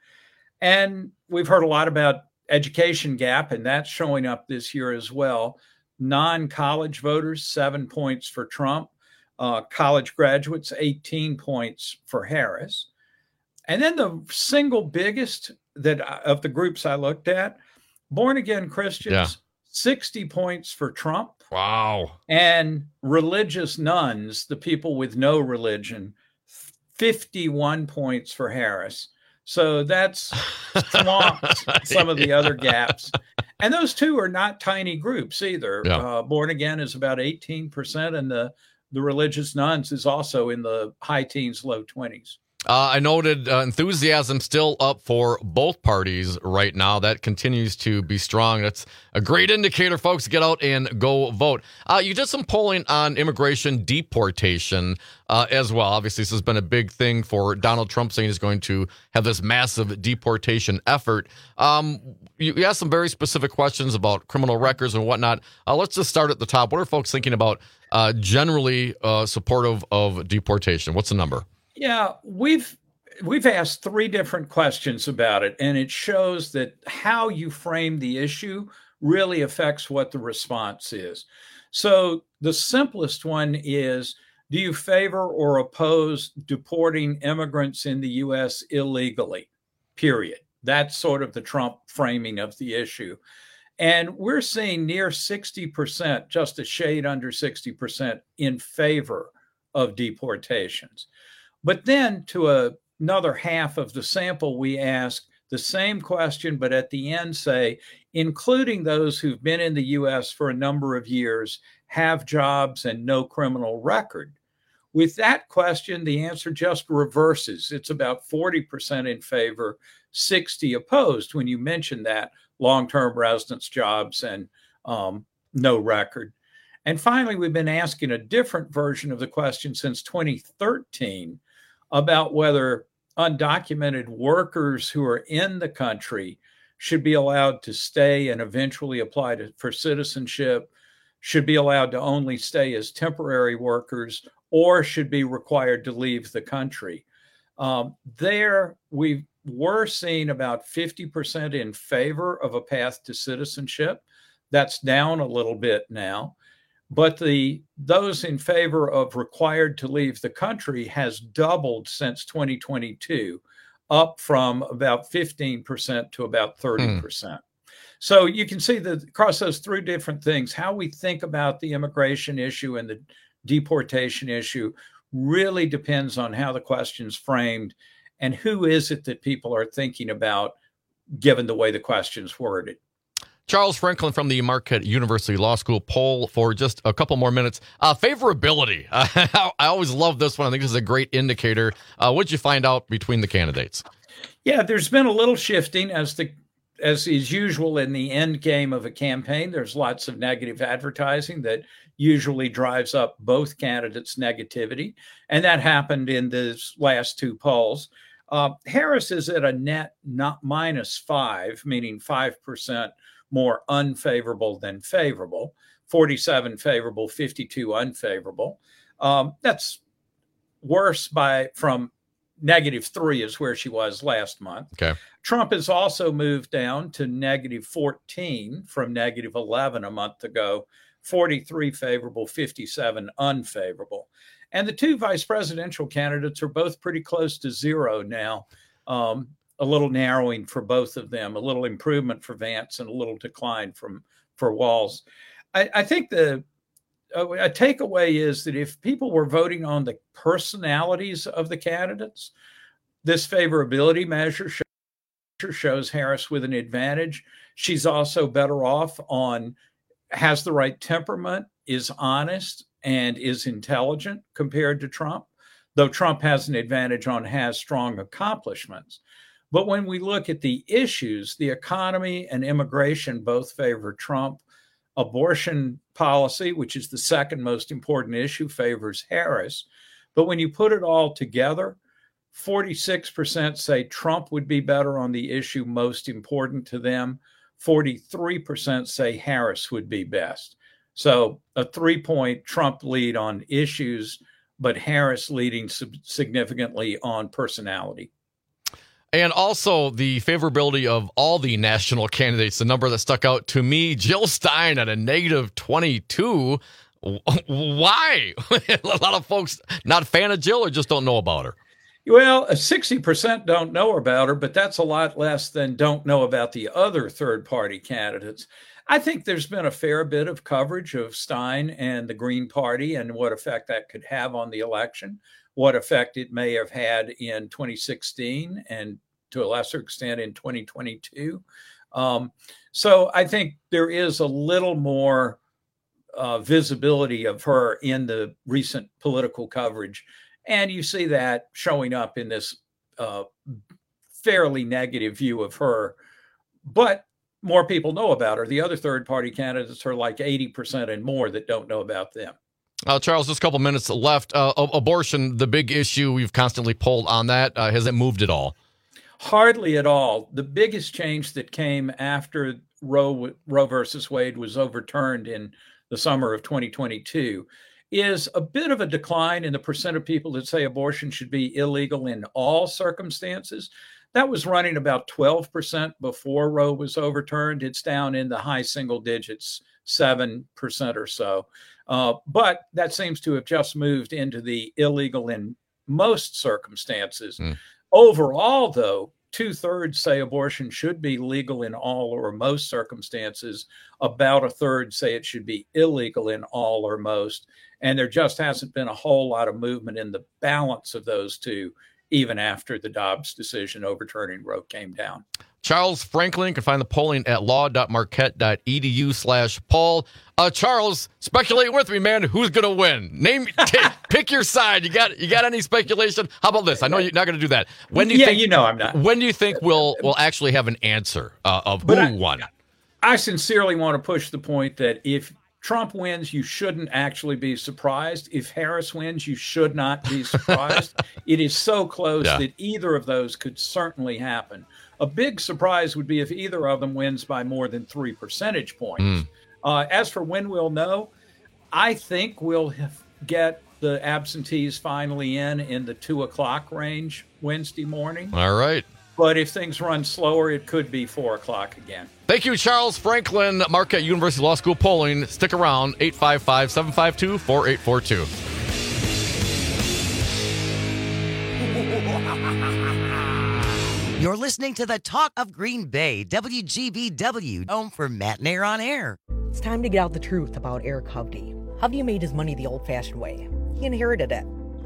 And we've heard a lot about education gap, and that's showing up this year as well. Non-college voters, seven points for Trump. Uh, college graduates, eighteen points for Harris. And then the single biggest that of the groups I looked at, born-again Christians,
Yeah.
sixty points for Trump.
Wow.
And religious nuns, the people with no religion, fifty-one points for Harris. So that's swamped some of the other gaps. And those two are not tiny groups either.
Yeah.
Uh, born again is about eighteen percent, and the, the religious nuns is also in the high teens, low twenties.
Uh, I noted uh, enthusiasm still up for both parties right now. That continues to be strong. That's a great indicator, folks. Get out and go vote. Uh, you did some polling on immigration deportation uh, as well. Obviously, this has been a big thing for Donald Trump, saying he's going to have this massive deportation effort. Um, you, you asked some very specific questions about criminal records and whatnot. Uh, let's just start at the top. What are folks thinking about uh, generally uh, supportive of deportation? What's the number?
Yeah, we've we've asked three different questions about it, and it shows that how you frame the issue really affects what the response is. So the simplest one is, do you favor or oppose deporting immigrants in the U S illegally? Period. That's sort of the Trump framing of the issue. And we're seeing near sixty percent, just a shade under sixty percent, in favor of deportations. But then to a, another half of the sample, we ask the same question, but at the end say, including those who've been in the U S for a number of years, have jobs and no criminal record. With that question, the answer just reverses. It's about forty percent in favor, sixty opposed when you mention that, long-term residence, jobs, and um, no record. And finally, we've been asking a different version of the question since twenty thirteen about whether undocumented workers who are in the country should be allowed to stay and eventually apply to, for citizenship, should be allowed to only stay as temporary workers, or should be required to leave the country. Um, there, we were seeing about fifty percent in favor of a path to citizenship. That's down a little bit now. But the those in favor of required to leave the country has doubled since twenty twenty-two, up from about fifteen percent to about thirty percent. Hmm. So you can see that across those three different things, how we think about the immigration issue and the deportation issue really depends on how the question's framed and who is it that people are thinking about given the way the question's worded.
Charles Franklin from the Marquette University Law School poll for just a couple more minutes. Uh, favorability. Uh, I always love this one. I think this is a great indicator. Uh, what did you find out between the candidates?
Yeah, there's been a little shifting as the as is usual in the end game of a campaign. There's lots of negative advertising that usually drives up both candidates' negativity, and that happened in these last two polls. Uh, Harris is at a net not minus five, meaning five percent more unfavorable than favorable, forty-seven favorable, fifty-two unfavorable. Um, that's worse by from negative three is where she was last month.
Okay.
Trump has also moved down to negative fourteen from negative eleven a month ago, forty-three favorable, fifty-seven unfavorable. And the two vice presidential candidates are both pretty close to zero now. Um, a little narrowing for both of them, a little improvement for Vance and a little decline from for Walz. I, I think the a, a takeaway is that if people were voting on the personalities of the candidates, this favorability measure shows, shows Harris with an advantage. She's also better off on has the right temperament, is honest, and is intelligent compared to Trump, though Trump has an advantage on has strong accomplishments. But when we look at the issues, the economy and immigration both favor Trump. Abortion policy, which is the second most important issue, favors Harris. But when you put it all together, forty-six percent say Trump would be better on the issue most important to them. forty-three percent say Harris would be best. So a three-point Trump lead on issues, but Harris leading significantly on personality.
And also the favorability of all the national candidates, the number that stuck out to me, Jill Stein at a negative twenty-two. Why? A lot of folks not a fan of Jill or just don't know about her.
Well, sixty percent don't know about her, but that's a lot less than don't know about the other third-party candidates. I think there's been a fair bit of coverage of Stein and the Green Party and what effect that could have on the election, what effect it may have had in twenty sixteen and to a lesser extent in twenty twenty-two. Um, so I think there is a little more uh, visibility of her in the recent political coverage. And you see that showing up in this uh, fairly negative view of her. But more people know about her. The other third-party candidates are like eighty percent and more that don't know about them.
Uh, Charles, just a couple minutes left. Uh, abortion, the big issue, we've constantly polled on that. Uh, has it moved at all?
Hardly at all. The biggest change that came after Roe, Roe versus Wade was overturned in the summer of twenty twenty-two is a bit of a decline in the percent of people that say abortion should be illegal in all circumstances. That was running about twelve percent before Roe was overturned. It's down in the high single digits, seven percent or so. Uh, but that seems to have just moved into the illegal in most circumstances. Mm. Overall, though, two-thirds say abortion should be legal in all or most circumstances. About a third say it should be illegal in all or most. And there just hasn't been a whole lot of movement in the balance of those two, even after the Dobbs decision overturning Roe came down.
Charles Franklin can find the polling at law.marquette.edu slash poll. Uh, Charles, speculate with me, man. Who's going to win? Name, t- pick your side. You got, you got any speculation? How about this? I know you're not going to do that. When do you
yeah,
think?
you know I'm not.
When do you think we'll we'll actually have an answer uh, of but who
I,
won?
I sincerely want to push the point that if Trump wins, you shouldn't actually be surprised. If Harris wins, you should not be surprised. It is so close yeah. that either of those could certainly happen. A big surprise would be if either of them wins by more than three percentage points. Mm. Uh, as for when we'll know, I think we'll have, get the absentees finally in in the two o'clock range Wednesday morning.
All right.
But if things run slower, it could be four o'clock again.
Thank you, Charles Franklin, Marquette University Law School polling. Stick around, eight five five, seven five two, four eight four two.
You're listening to the Talk of Green Bay, W G B W, home for Matt and Air on Air.
It's time to get out the truth about Eric Hovde. Hovde made his money the old-fashioned way. He inherited it.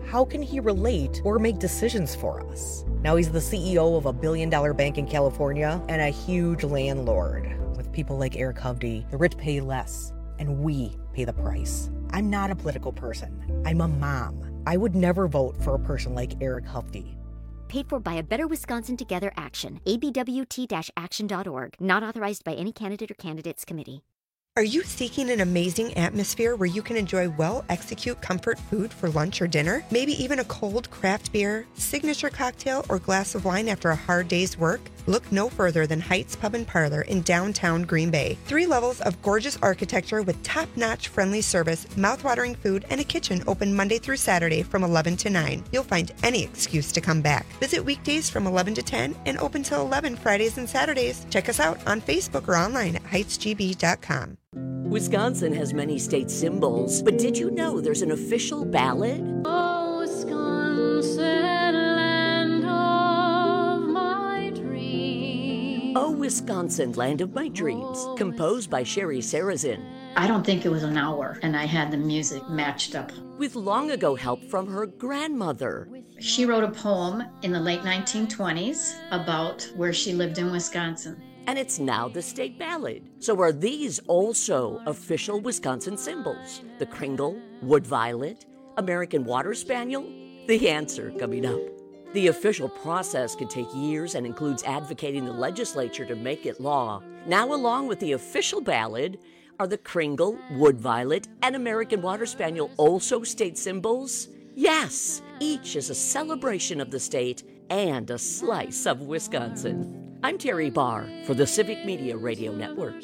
how can he relate or make decisions for us? Now he's the C E O of a billion-dollar bank in California and a huge landlord. With people like Eric Hovde, the rich pay less, and we pay the price. I'm not a political person. I'm a mom. I would never vote for a person like Eric Hovde.
Paid for by a Better Wisconsin Together Action. A B W T action dot org. Not authorized by any candidate or candidates committee.
Are you seeking an amazing atmosphere where you can enjoy well-executed comfort food for lunch or dinner? Maybe even a cold craft beer, signature cocktail, or glass of wine after a hard day's work? Look no further than Heights Pub and Parlor in downtown Green Bay. Three levels of gorgeous architecture with top-notch friendly service, mouth-watering food, and a kitchen open Monday through Saturday from eleven to nine. You'll find any excuse to come back. Visit weekdays from eleven to ten and open till eleven Fridays and Saturdays. Check us out on Facebook or online at heights g b dot com.
Wisconsin has many state symbols, but did you know there's an official ballad?
Oh, Wisconsin, land of my dreams.
Oh, Wisconsin, land of my dreams, composed by Sherry Sarazin.
I don't think it was an hour, and I had the music matched up.
With long ago help from her grandmother.
She wrote a poem in the late nineteen twenties about where she lived in Wisconsin.
And it's now the state ballad. So are these also official Wisconsin symbols? The Kringle, Wood Violet, American Water Spaniel? The answer coming up. The official process can take years and includes advocating the legislature to make it law. Now, along with the official ballad, are the Kringle, Wood Violet, and American Water Spaniel also state symbols? Yes, each is a celebration of the state and a slice of Wisconsin. I'm Terry Barr for the Civic Media Radio Network.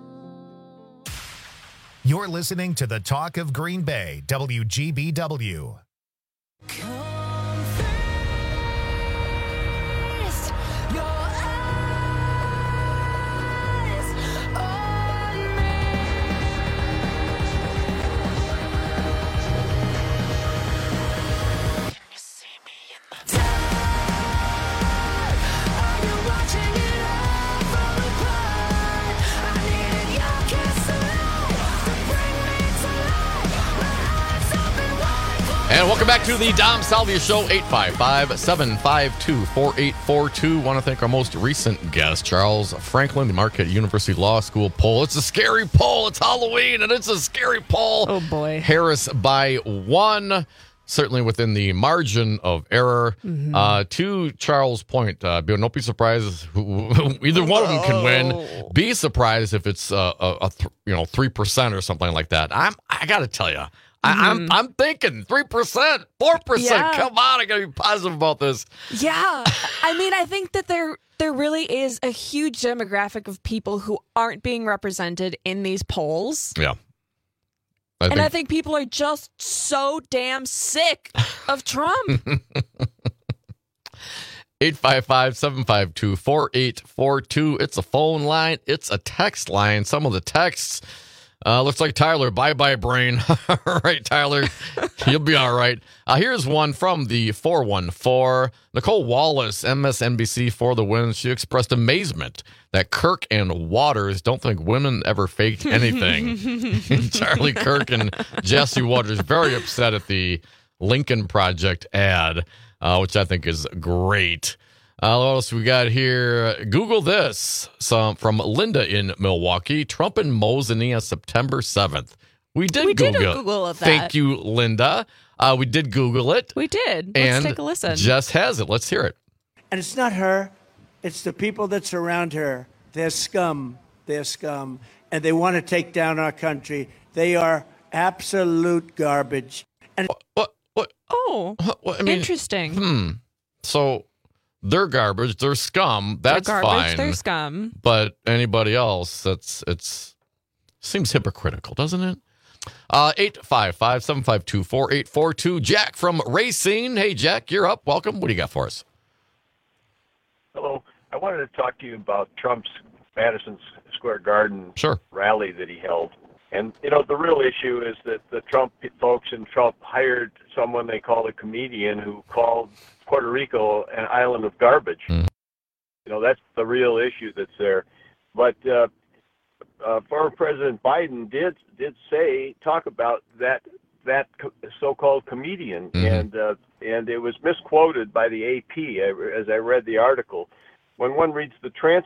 You're listening to the Talk of Green Bay, W G B W.
And welcome back to the Dom Salvia Show, eight five five, seven five two, four eight four two. Want to thank our most recent guest, Charles Franklin, the Marquette University Law School poll. It's a scary poll. It's Halloween, and it's a scary poll.
Oh, boy.
Harris by one, certainly within the margin of error. Mm-hmm. Uh, to Charles' point, uh, don't be surprised. Either one of them can win. Be surprised if it's uh, a, a th- you know three percent or something like that. I'm, I got to tell you. Mm-hmm. I, I'm I'm thinking three percent, four percent.
Yeah.
Come on, I gotta be positive about this.
Yeah, I mean, I think that there there really is a huge demographic of people who aren't being represented in these polls.
Yeah,
I and think... I think people are just so damn sick of Trump.
eight five five, seven five two, four eight four two. It's a phone line. It's a text line. Some of the texts. Uh, looks like Tyler. Bye-bye, brain. All right, Tyler. You'll be all right. Uh, here's one from the four one four. Nicole Wallace, M S N B C for the win. She expressed amazement that Kirk and Waters don't think women ever faked anything. Charlie Kirk and Jesse Waters very upset at the Lincoln Project ad, uh, which I think is great. Uh, what else we got here? Google this. Some from Linda in Milwaukee. Trump and Mosinee September seventh. We did
we
Google
did
it.
a Google of that.
Thank you, Linda. Uh, we did Google it.
We did. Let's
and
take a listen.
Jess has it. Let's hear it.
And it's not her. It's the people that surround her. They're scum. They're scum. And they want to take down our country. They are absolute garbage. And
what? What?
Oh,
what, I mean,
interesting.
Hmm. So... They're garbage. They're scum. That's
they're garbage,
fine.
They're scum.
But anybody else, that's it's seems hypocritical, doesn't it? Uh, eight five five, seven five two, four eight four two. Jack from Racine. Hey, Jack, you're up. Welcome. What do you got for us?
Hello. I wanted to talk to you about Trump's Madison Square Garden
sure.
rally that he held. And, you know, the real issue is that the Trump folks in Trump hired someone they called a comedian who called Puerto Rico an island of garbage. Mm. You know, that's the real issue that's there. But uh, uh, former President Biden did did say, talk about that that co- so-called comedian,
Mm-hmm.
and uh, and it was misquoted by the A P as I read the article. When one reads the trans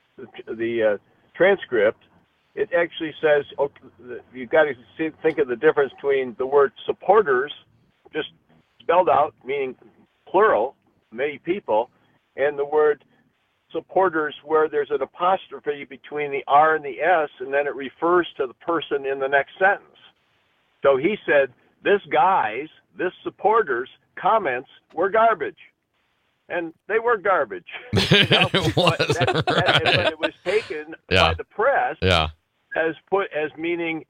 the uh, transcript, it actually says, okay, you've got to see, think of the difference between the word supporters, just spelled out, meaning plural, many people, and the word supporters where there's an apostrophe between the R and the S, and then it refers to the person in the next sentence. So he said, this guy's, this supporters' comments were garbage. And they were garbage. You know?
It was,
but, that, that,
right.
but it was taken
Yeah.
by the press
Yeah.
as put as meaning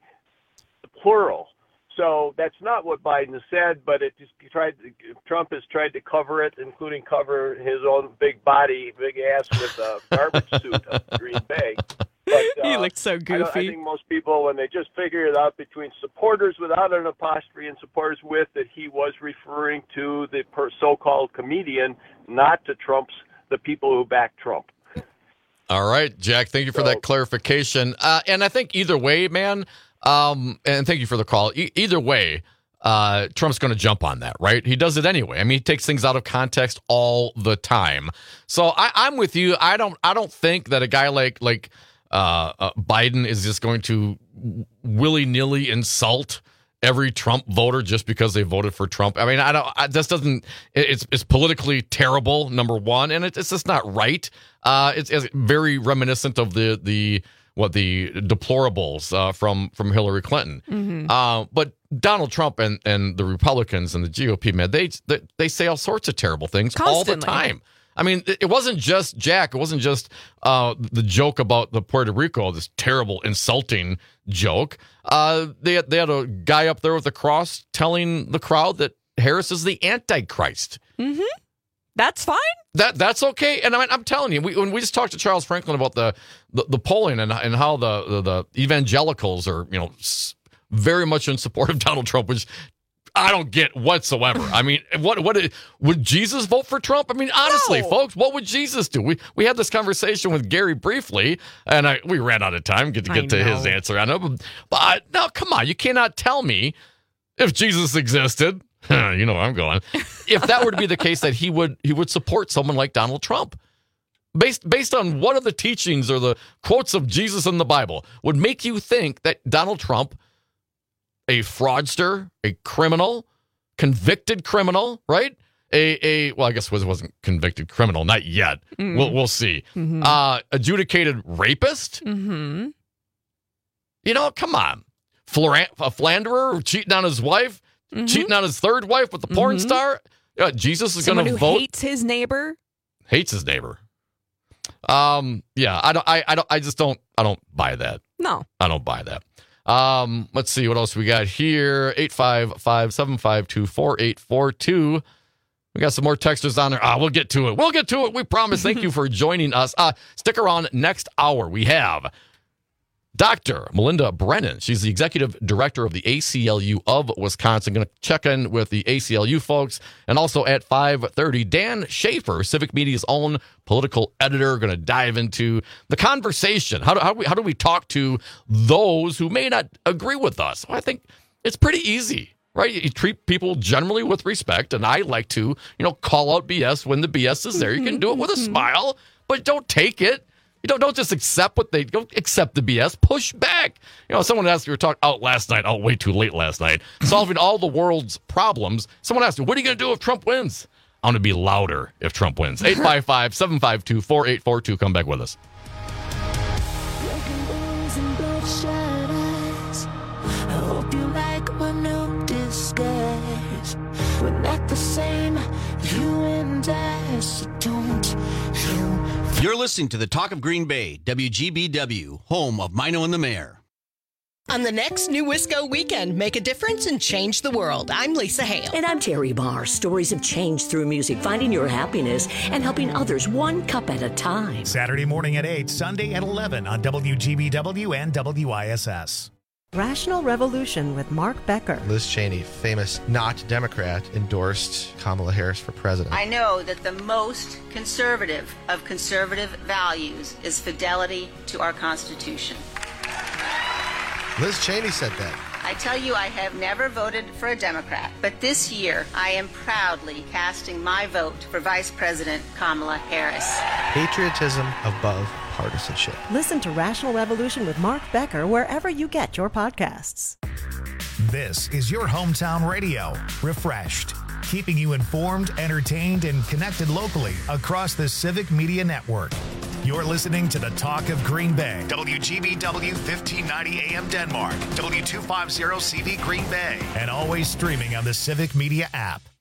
plural. So that's not what Biden said, but it just tried. Trump has tried to cover it, including cover his own big body, big ass with a garbage suit of Green Bay. But, uh,
He looked so
I, don't- I
goofy.
think most people, when they just figure it out between supporters without an apostrophe and supporters with, that he was referring to the per- so-called comedian, not to Trump's the people who back Trump.
All right, Jack, thank you for
So-
that clarification. Uh, and I think either way, man, um, and thank you for the call. E- either way, uh, Trump's going to jump on that, right? He does it anyway. I mean, he takes things out of context all the time. So I, I'm with you. I don't. I don't think that a guy like like uh, uh, Biden is just going to willy nilly insult every Trump voter just because they voted for Trump. I mean, I don't. I, this doesn't. it- It's it's politically terrible. Number one, and it, it's just not right. Uh, it's, it's very reminiscent of the the what the deplorables uh, from from Hillary Clinton.
Mhm.
Uh, but Donald Trump and, and the Republicans and the G O P, man, they they, they say all sorts of terrible things all the
Constantly.
time. I mean, it it wasn't just Jack. It wasn't just uh, the joke about the Puerto Rico, this terrible, insulting joke. Uh, they had, they had a guy up there with a cross telling the crowd that Harris is the Antichrist.
Mm-hmm. That's fine.
That that's okay. And I mean, I'm telling you, we, when we just talked to Charles Franklin about the the, the polling and and how the, the the evangelicals are, you know, s- very much in support of Donald Trump, which I don't get whatsoever. I mean, what what would Jesus vote for Trump? I mean, honestly,
No.
folks, what would Jesus do? We we had this conversation with Gary briefly, and I we ran out of time get to
I
get to his
know.
answer on it. But, but no, come on, you cannot tell me if Jesus existed. You know where I'm going. If that were to be the case, that he would he would support someone like Donald Trump. Based based on what are the teachings or the quotes of Jesus in the Bible would make you think that Donald Trump, a fraudster, a criminal, convicted criminal, right? A a well, I guess it wasn't convicted criminal, not yet.
Mm.
We'll we'll see.
Mhm.
Uh, adjudicated rapist.
Mm-hmm.
You know, come on, Flora- a philanderer cheating on his wife,
Mhm.
cheating on his third wife with the porn
Mhm.
star. Uh, Jesus is going
Someone
to
who
vote.
hates his neighbor.
hates his neighbor. Um, yeah, I don't, I, I don't, I just don't, I don't buy that.
No.
I don't buy that. Um, let's see what else we got here. eight five five, seven five two, four eight four two. We got some more texters on there. Ah, we'll get to it. We'll get to it. We promise. Thank you for joining us. Uh, stick around next hour. We have Doctor Melinda Brennan. She's the executive director of the A C L U of Wisconsin. Going to check in with the A C L U folks. And also at five thirty, Dan Schaefer, Civic Media's own political editor, going to dive into the conversation. How do, how, do we, how do we talk to those who may not agree with us? Well, I think it's pretty easy. Right, you treat people generally with respect, and I like to, you know, call out B S when the B S is there. You can do it with a smile, but don't take it. You don't don't just accept what they don't accept the B S. Push back. You know, someone asked, we were talking out last night. Oh, way too late last night. Solving all the world's problems. Someone asked me, "What are you going to do if Trump wins?" I'm going to be louder if Trump wins. eight five five, seven five two, four eight four two. Come back with us.
We're not the same, you and I, so don't you.
You're listening to the Talk of Green Bay, W G B W, home of Mino and the Mayor.
On the next New Wisco weekend, make a difference and change the world. I'm Lisa Hale.
And I'm Terry Barr. Stories of change through music, finding your happiness and helping others one cup at a time.
Saturday morning at eight, Sunday at eleven on W G B W and W I S S.
Rational Revolution with Mark Becker.
Liz Cheney, famous not Democrat, endorsed Kamala Harris for president.
I know that the most conservative of conservative values is fidelity to our Constitution.
Liz Cheney said that.
I tell you, I have never voted for a Democrat, but this year I am proudly casting my vote for Vice President Kamala Harris.
Patriotism above partisanship.
Listen to Rational Revolution with Mark Becker wherever you get your podcasts.
This is your hometown radio, refreshed, keeping you informed, entertained, and connected locally across the Civic Media Network. You're listening to the Talk of Green Bay, W G B W fifteen ninety A M Denmark, W two fifty C V Green Bay, and always streaming on the Civic Media app.